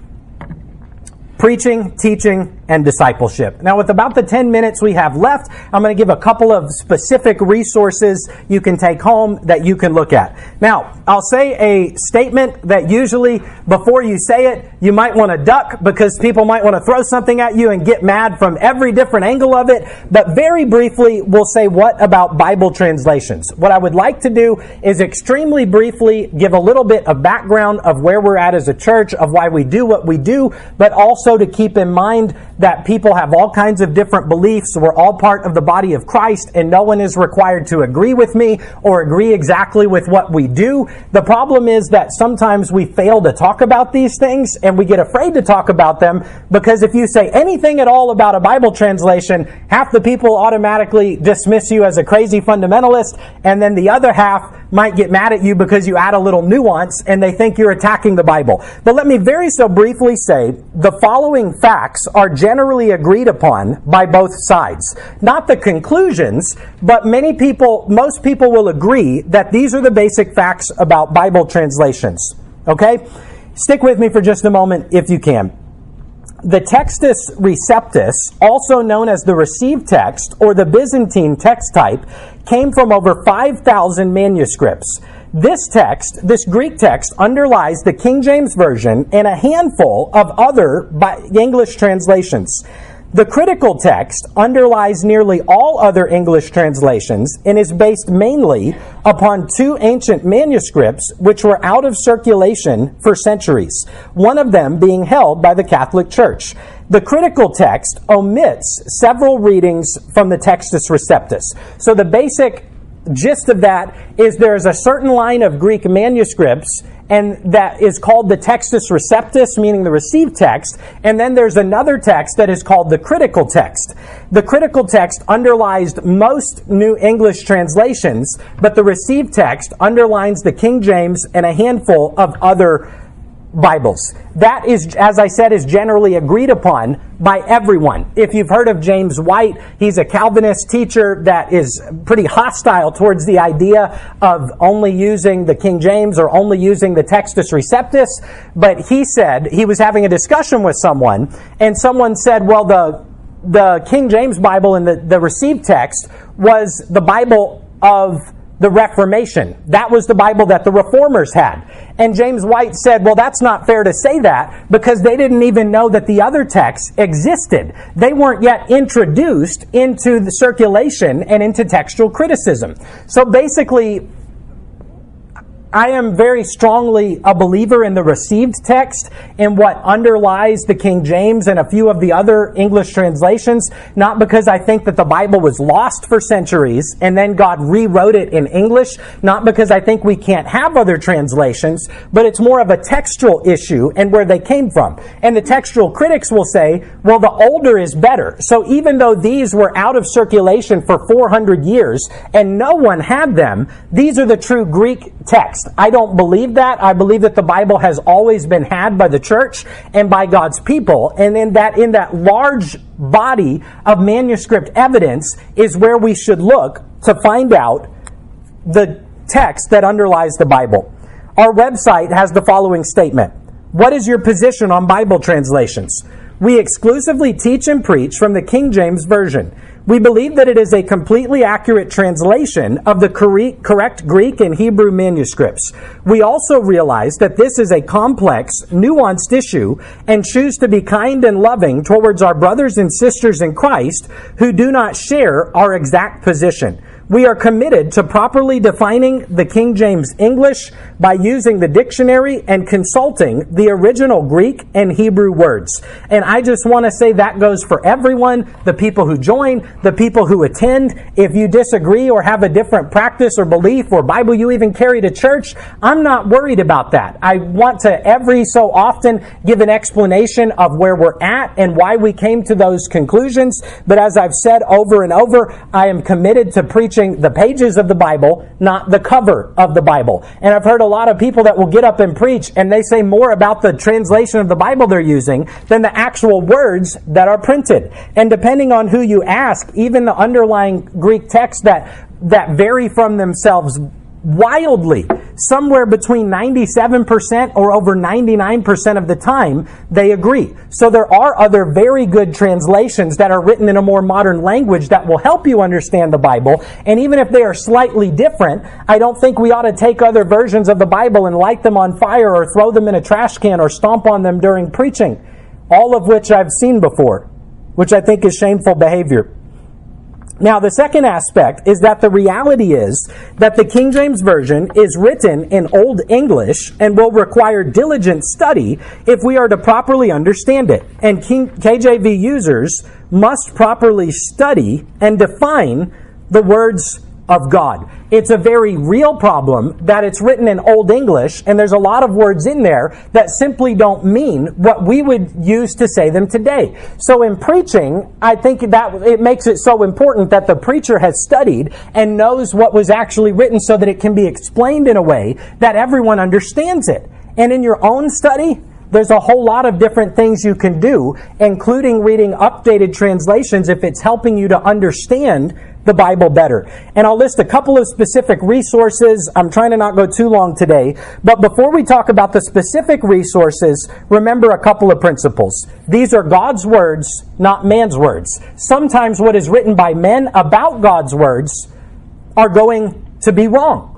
Preaching, teaching, and discipleship. Now, with about the 10 minutes we have left, I'm going to give a couple of specific resources you can take home that you can look at. Now, I'll say a statement that usually, before you say it, you might want to duck because people might want to throw something at you and get mad from every different angle of it. But very briefly, we'll say what about Bible translations? What I would like to do is extremely briefly give a little bit of background of where we're at as a church, of why we do what we do, but also to keep in mind that people have all kinds of different beliefs. We're all part of the body of Christ, and no one is required to agree with me or agree exactly with what we do. The problem is that sometimes we fail to talk about these things, and we get afraid to talk about them because if you say anything at all about a Bible translation, half the people automatically dismiss you as a crazy fundamentalist, and then the other half might get mad at you because you add a little nuance and they think you're attacking the Bible. But let me very so briefly say the following facts are generally agreed upon by both sides. Not the conclusions, but most people will agree that these are the basic facts about Bible translations. Okay? Stick with me for just a moment if you can. The Textus Receptus, also known as the received text or the Byzantine text type, came from over 5,000 manuscripts. This text, this Greek text, underlies the King James Version and a handful of other English translations. The critical text underlies nearly all other English translations and is based mainly upon two ancient manuscripts which were out of circulation for centuries, one of them being held by the Catholic Church. The critical text omits several readings from the Textus Receptus. So the basic gist of that is there is a certain line of Greek manuscripts and that is called the Textus Receptus, meaning the received text, and then there's another text that is called the critical text. The critical text underlies most New English translations, but the received text underlines the King James and a handful of other Bibles. That is, as I said, is generally agreed upon by everyone. If you've heard of James White, he's a Calvinist teacher that is pretty hostile towards the idea of only using the King James or only using the Textus Receptus. But he said, he was having a discussion with someone, and someone said, well, the King James Bible and the received text was the Bible of the Reformation. That was the Bible that the Reformers had. And James White said, well, that's not fair to say that because they didn't even know that the other texts existed. They weren't yet introduced into the circulation and into textual criticism. So basically, I am very strongly a believer in the received text and what underlies the King James and a few of the other English translations, not because I think that the Bible was lost for centuries and then God rewrote it in English, not because I think we can't have other translations, but it's more of a textual issue and where they came from. And the textual critics will say, well, the older is better. So even though these were out of circulation for 400 years and no one had them, these are the true Greek texts. I don't believe that. I believe that the Bible has always been had by the church and by God's people, and in that large body of manuscript evidence is where we should look to find out the text that underlies the Bible. Our website has the following statement. What is your position on Bible translations? We exclusively teach and preach from the King James Version. We believe that it is a completely accurate translation of the correct Greek and Hebrew manuscripts. We also realize that this is a complex, nuanced issue and choose to be kind and loving towards our brothers and sisters in Christ who do not share our exact position. We are committed to properly defining the King James English by using the dictionary and consulting the original Greek and Hebrew words. And I just want to say that goes for everyone, the people who join, the people who attend. If you disagree or have a different practice or belief or Bible you even carry to church, I'm not worried about that. I want to every so often give an explanation of where we're at and why we came to those conclusions. But as I've said over and over, I am committed to preaching the pages of the Bible, not the cover of the Bible. And I've heard a lot of people that will get up and preach and they say more about the translation of the Bible they're using than the actual words that are printed. And depending on who you ask, even the underlying Greek texts that vary from themselves wildly, somewhere between 97% or over 99% of the time, they agree. So there are other very good translations that are written in a more modern language that will help you understand the Bible. And even if they are slightly different, I don't think we ought to take other versions of the Bible and light them on fire or throw them in a trash can or stomp on them during preaching. All of which I've seen before, which I think is shameful behavior. Now, the second aspect is that the reality is that the King James Version is written in Old English and will require diligent study if we are to properly understand it. And KJV users must properly study and define the words of God. It's a very real problem that it's written in Old English and there's a lot of words in there that simply don't mean what we would use to say them today. So in preaching, I think that it makes it so important that the preacher has studied and knows what was actually written so that it can be explained in a way that everyone understands it. And in your own study, there's a whole lot of different things you can do, including reading updated translations if it's helping you to understand the Bible better. And I'll list a couple of specific resources. I'm trying to not go too long today. But before we talk about the specific resources, remember a couple of principles. These are God's words, not man's words. Sometimes what is written by men about God's words are going to be wrong.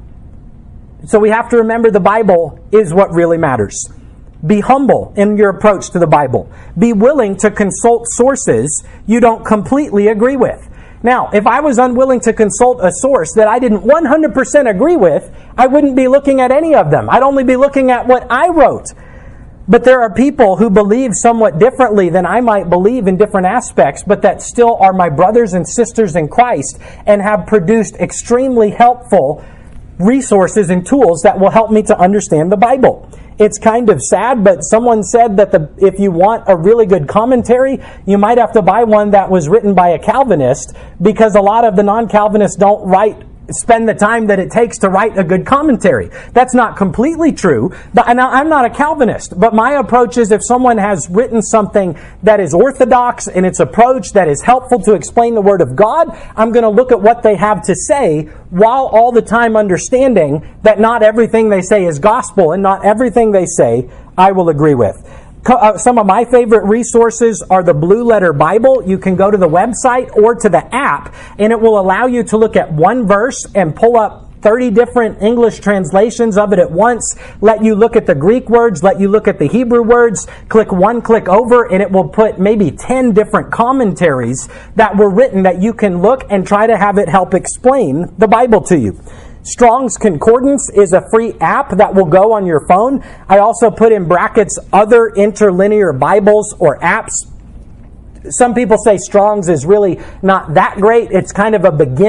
So we have to remember the Bible is what really matters. Be humble in your approach to the Bible. Be willing to consult sources you don't completely agree with. Now, if I was unwilling to consult a source that I didn't 100% agree with, I wouldn't be looking at any of them. I'd only be looking at what I wrote. But there are people who believe somewhat differently than I might believe in different aspects, but that still are my brothers and sisters in Christ and have produced extremely helpful resources and tools that will help me to understand the Bible. It's kind of sad, but someone said that if you want a really good commentary, you might have to buy one that was written by a Calvinist, because a lot of the non-Calvinists don't spend the time that it takes to write a good commentary. That's not completely true. But I'm not a Calvinist, but my approach is if someone has written something that is orthodox in its approach, that is helpful to explain the Word of God, I'm going to look at what they have to say while all the time understanding that not everything they say is gospel and not everything they say I will agree with. Some of my favorite resources are the Blue Letter Bible. You can go to the website or to the app, and it will allow you to look at one verse and pull up 30 different English translations of it at once, let you look at the Greek words, let you look at the Hebrew words, click over, and it will put maybe 10 different commentaries that were written that you can look and try to have it help explain the Bible to you. Strong's Concordance is a free app that will go on your phone. I also put in brackets other interlinear Bibles or apps. Some people say Strong's is really not that great. It's kind of a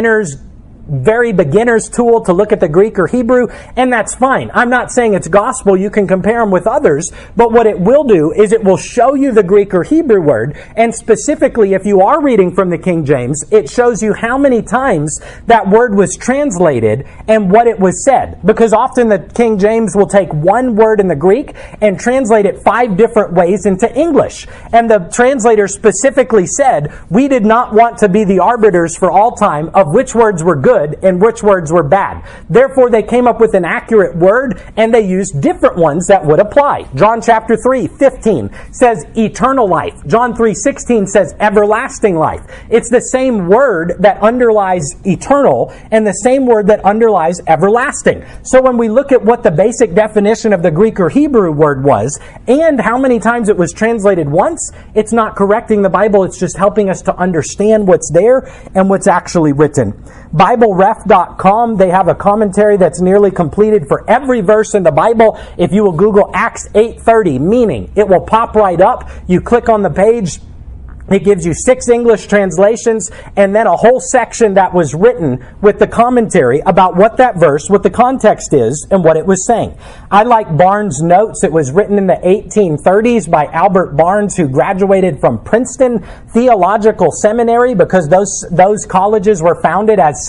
very beginner's tool to look at the Greek or Hebrew, and that's fine. I'm not saying it's gospel. You can compare them with others, but what it will do is it will show you the Greek or Hebrew word, and specifically if you are reading from the King James, it shows you how many times that word was translated and what it was said. Because often the King James will take one word in the Greek and translate it 5 different ways into English. And the translator specifically said, we did not want to be the arbiters for all time of which words were good and which words were bad. Therefore, they came up with an accurate word, and they used different ones that would apply. John chapter 3:15 says eternal life. John 3:16 says everlasting life. It's the same word that underlies eternal and the same word that underlies everlasting. So when we look at what the basic definition of the Greek or Hebrew word was, and how many times it was translated once, it's not correcting the Bible. It's just helping us to understand what's there and what's actually written. BibleRef.com, they have a commentary that's nearly completed for every verse in the Bible. If you will Google Acts 8:30, meaning, it will pop right up. You click on the page, it gives you 6 English translations and then a whole section that was written with the commentary about what that verse, what the context is, and what it was saying. I like Barnes' Notes. It was written in the 1830s by Albert Barnes, who graduated from Princeton Theological Seminary, because those colleges were founded as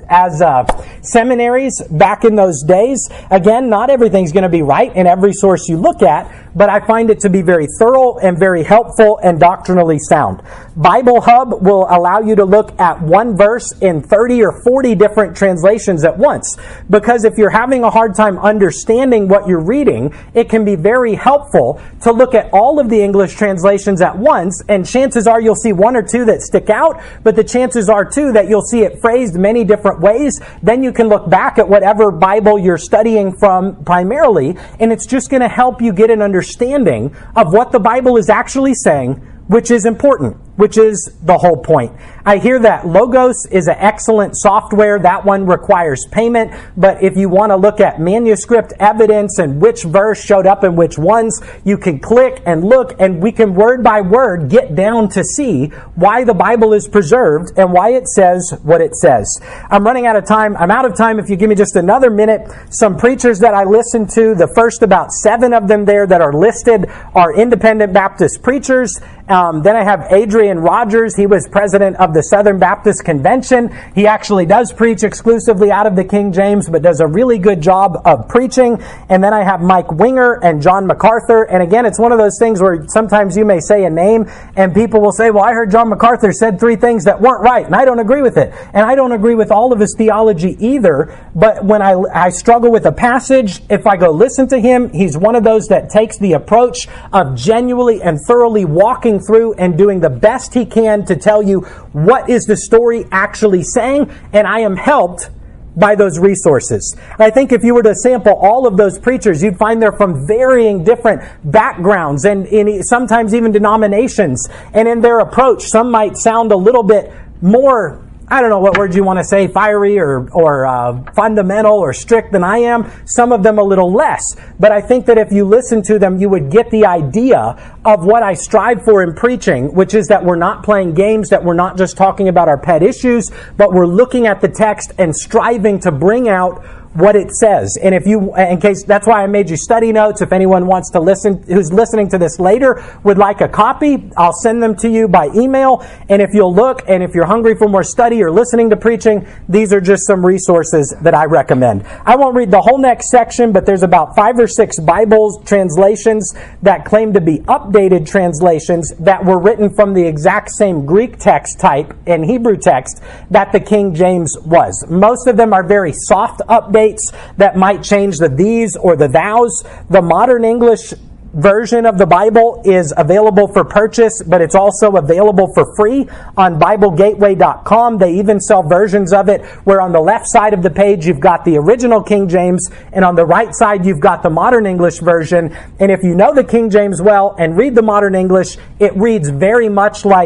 seminaries back in those days. Again, not everything's going to be right in every source you look at, but I find it to be very thorough and very helpful and doctrinally sound. Bible Hub will allow you to look at one verse in 30 or 40 different translations at once, because if you're having a hard time understanding what you're reading, it can be very helpful to look at all of the English translations at once, and chances are you'll see 1 or 2 that stick out, but the chances are too that you'll see it phrased many different ways. Then you can look back at whatever Bible you're studying from primarily, and it's just going to help you get an understanding of what the Bible is actually saying, which is important, which is the whole point. I hear that Logos is an excellent software. That one requires payment. But if you want to look at manuscript evidence and which verse showed up in which ones, you can click and look, and we can word by word get down to see why the Bible is preserved and why it says what it says. I'm running out of time. I'm out of time. If you give me just another minute, some preachers that I listen to, the first about 7 of them there that are listed are independent Baptist preachers. Then I have Adrian Rogers. He was president of the Southern Baptist Convention. He actually does preach exclusively out of the King James, but does a really good job of preaching. And then I have Mike Winger and John MacArthur. And again, it's one of those things where sometimes you may say a name and people will say, well, I heard John MacArthur said 3 things that weren't right, and I don't agree with it. And I don't agree with all of his theology either. But when I struggle with a passage, if I go listen to him, he's one of those that takes the approach of genuinely and thoroughly walking through and doing the best he can to tell you what is the story actually saying, and I am helped by those resources. I think if you were to sample all of those preachers, you'd find they're from varying different backgrounds and sometimes even denominations, and in their approach, some might sound a little bit more, I don't know what word you want to say, fiery or fundamental or strict than I am. Some of them a little less. But I think that if you listen to them, you would get the idea of what I strive for in preaching, which is that we're not playing games, that we're not just talking about our pet issues, but we're looking at the text and striving to bring out what it says. And if you, in case, that's why I made you study notes. If anyone wants to listen, who's listening to this later, would like a copy, I'll send them to you by email. And if you'll look, and if you're hungry for more study or listening to preaching, these are just some resources that I recommend. I won't read the whole next section, but there's about 5 or 6 Bibles translations that claim to be updated translations that were written from the exact same Greek text type and Hebrew text that the King James was. Most of them are very soft updates that might change the these or the thous. The modern English version of the Bible is available for purchase, but it's also available for free on BibleGateway.com. They even sell versions of it where on the left side of the page you've got the original King James, and on the right side you've got the modern English version. And if you know the King James well and read the modern English, it reads very much like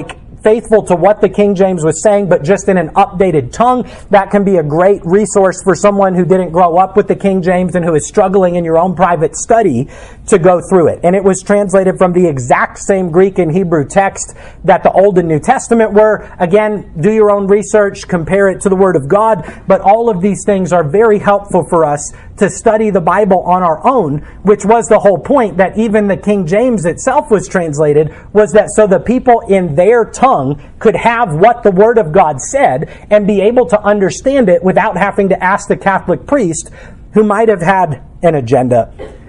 faithful to what the King James was saying, but just in an updated tongue. That can be a great resource for someone who didn't grow up with the King James and who is struggling in your own private study to go through it. And it was translated from the exact same Greek and Hebrew text that the Old and New Testament were. Again, do your own research, compare it to the Word of God, but all of these things are very helpful for us to study the Bible on our own, which was the whole point that even the King James itself was translated, was that so the people in their tongue could have what the Word of God said and be able to understand it without having to ask the Catholic priest who might have had an agenda.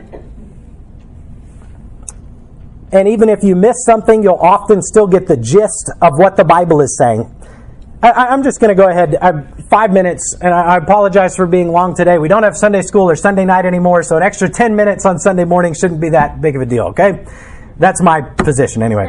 And even if you miss something, you'll often still get the gist of what the Bible is saying. I'm just going to go ahead. 5 minutes, and I apologize for being long today. We don't have Sunday school or Sunday night anymore, so an extra 10 minutes on Sunday morning shouldn't be that big of a deal, okay? That's my position anyway.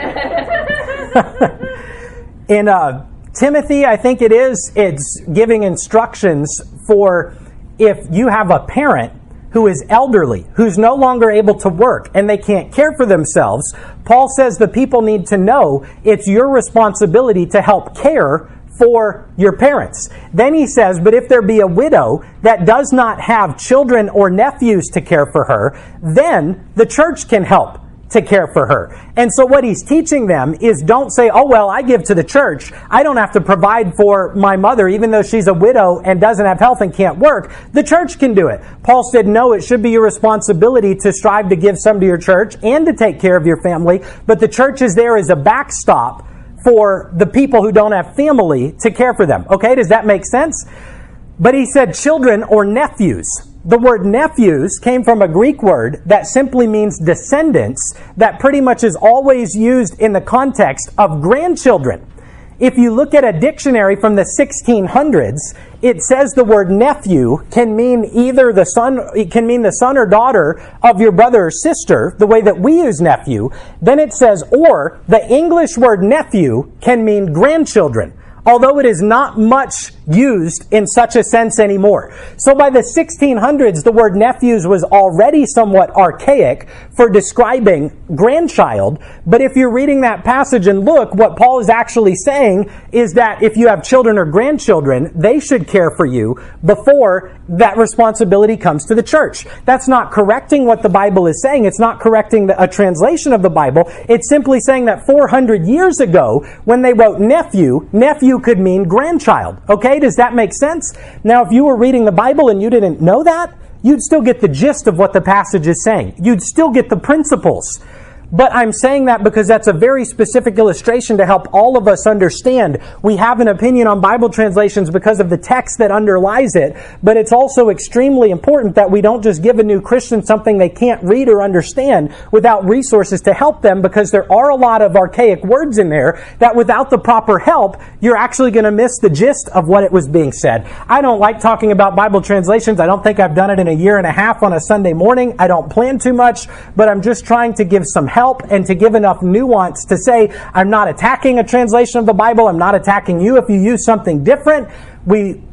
In Timothy, I think it's giving instructions for if you have a parent who is elderly, who's no longer able to work, and they can't care for themselves. Paul says the people need to know it's your responsibility to help care for your parents. Then he says, but if there be a widow that does not have children or nephews to care for her, then the church can help to care for her. And so what he's teaching them is don't say, oh, well, I give to the church. I don't have to provide for my mother, even though she's a widow and doesn't have health and can't work. The church can do it. Paul said, no, it should be your responsibility to strive to give some to your church and to take care of your family. But the church is there as a backstop for the people who don't have family to care for them. Okay, does that make sense? But he said children or nephews. The word nephews came from a Greek word that simply means descendants, that pretty much is always used in the context of grandchildren. If you look at a dictionary from the 1600s, it says the word nephew can mean either the son, it can mean the son or daughter of your brother or sister, the way that we use nephew. Then it says, or the English word nephew can mean grandchildren, although it is not much used in such a sense anymore. So by the 1600s, the word nephews was already somewhat archaic for describing grandchild. But if you're reading that passage and look, what Paul is actually saying is that if you have children or grandchildren, they should care for you before that responsibility comes to the church. That's not correcting what the Bible is saying. It's not correcting a translation of the Bible. It's simply saying that 400 years ago, when they wrote nephew could mean grandchild. Okay, does that make sense? Now, if you were reading the Bible and you didn't know that, you'd still get the gist of what the passage is saying. You'd still get the principles. But I'm saying that because that's a very specific illustration to help all of us understand. We have an opinion on Bible translations because of the text that underlies it, but it's also extremely important that we don't just give a new Christian something they can't read or understand without resources to help them, because there are a lot of archaic words in there that without the proper help, you're actually going to miss the gist of what it was being said. I don't like talking about Bible translations. I don't think I've done it in a year and a half on a Sunday morning. I don't plan too much, but I'm just trying to give some help and to give enough nuance to say, I'm not attacking a translation of the Bible. I'm not attacking you if you use something different. We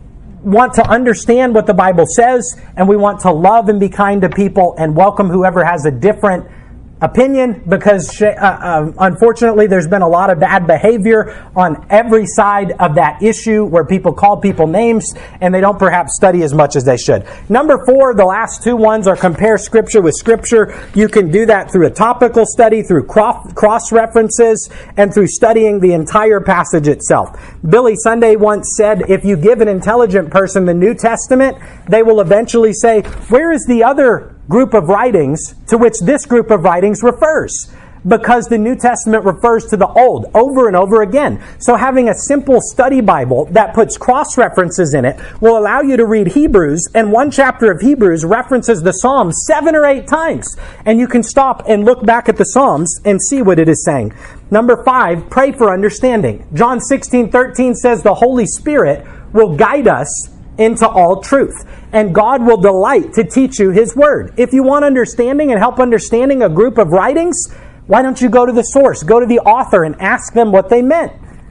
want to understand what the Bible says, and we want to love and be kind to people and welcome whoever has a different opinion, because unfortunately there's been a lot of bad behavior on every side of that issue where people call people names and they don't perhaps study as much as they should. Number 4, the last two ones are compare Scripture with Scripture. You can do that through a topical study, through cross-references, and through studying the entire passage itself. Billy Sunday once said, if you give an intelligent person the New Testament, they will eventually say, where is the other group of writings to which this group of writings refers? Because the New Testament refers to the Old over and over again. So having a simple study Bible that puts cross-references in it will allow you to read Hebrews, and one chapter of Hebrews references the Psalms 7 or 8 times. And you can stop and look back at the Psalms and see what it is saying. Number 5, pray for understanding. John 16:13 says the Holy Spirit will guide us into all truth, and God will delight to teach you His Word. If you want understanding and help understanding a group of writings, why don't you go to the source, go to the author and ask them what they meant?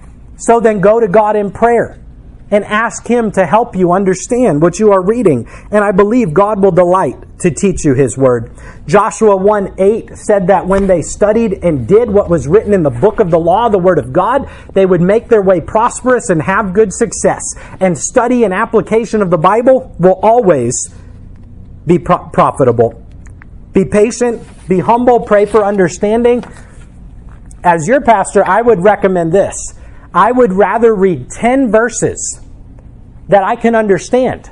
So then go to God in prayer and ask Him to help you understand what you are reading, and I believe God will delight to teach you His Word. Joshua 1:8 said that when they studied and did what was written in the book of the law, the Word of God, they would make their way prosperous and have good success. And study and application of the Bible will always be profitable. Be patient, be humble, pray for understanding. As your pastor, I would recommend this. I would rather read 10 verses that I can understand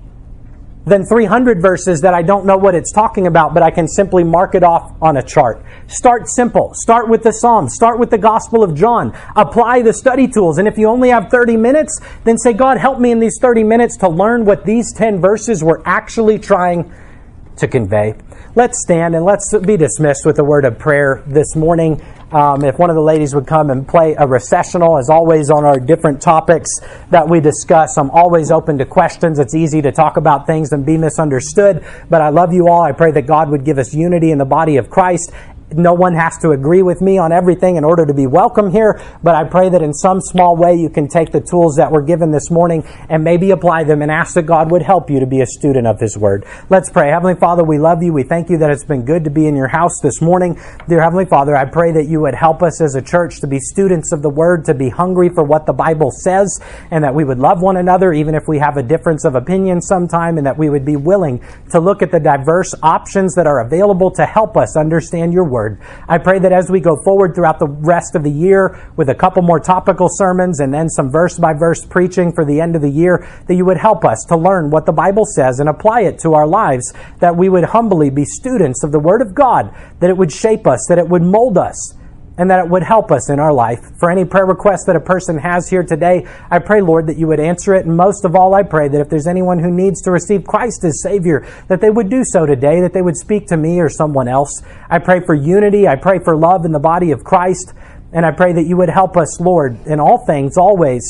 than 300 verses that I don't know what it's talking about, but I can simply mark it off on a chart. Start simple. Start with the Psalms. Start with the Gospel of John. Apply the study tools. And if you only have 30 minutes, then say, God, help me in these 30 minutes to learn what these 10 verses were actually trying to convey. Let's stand and let's be dismissed with a word of prayer this morning. If one of the ladies would come and play a recessional, as always, on our different topics that we discuss. I'm always open to questions. It's easy to talk about things and be misunderstood, but I love you all. I pray that God would give us unity in the body of Christ. No one has to agree with me on everything in order to be welcome here, but I pray that in some small way you can take the tools that were given this morning and maybe apply them and ask that God would help you to be a student of His Word. Let's pray. Heavenly Father, we love you. We thank you that it's been good to be in your house this morning. Dear Heavenly Father, I pray that you would help us as a church to be students of the Word, to be hungry for what the Bible says, and that we would love one another even if we have a difference of opinion sometime, and that we would be willing to look at the diverse options that are available to help us understand your Word. I pray that as we go forward throughout the rest of the year with a couple more topical sermons and then some verse-by-verse preaching for the end of the year, that you would help us to learn what the Bible says and apply it to our lives, that we would humbly be students of the Word of God, that it would shape us, that it would mold us, and that it would help us in our life. For any prayer request that a person has here today, I pray, Lord, that you would answer it. And most of all, I pray that if there's anyone who needs to receive Christ as Savior, that they would do so today, that they would speak to me or someone else. I pray for unity. I pray for love in the body of Christ. And I pray that you would help us, Lord, in all things, always,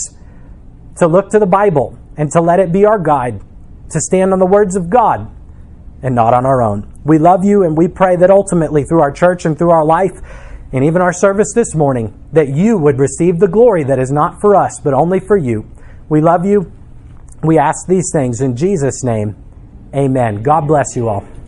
to look to the Bible and to let it be our guide, to stand on the words of God and not on our own. We love you, and we pray that ultimately through our church and through our life, and even our service this morning, that you would receive the glory that is not for us, but only for you. We love you. We ask these things in Jesus' name. Amen. God bless you all.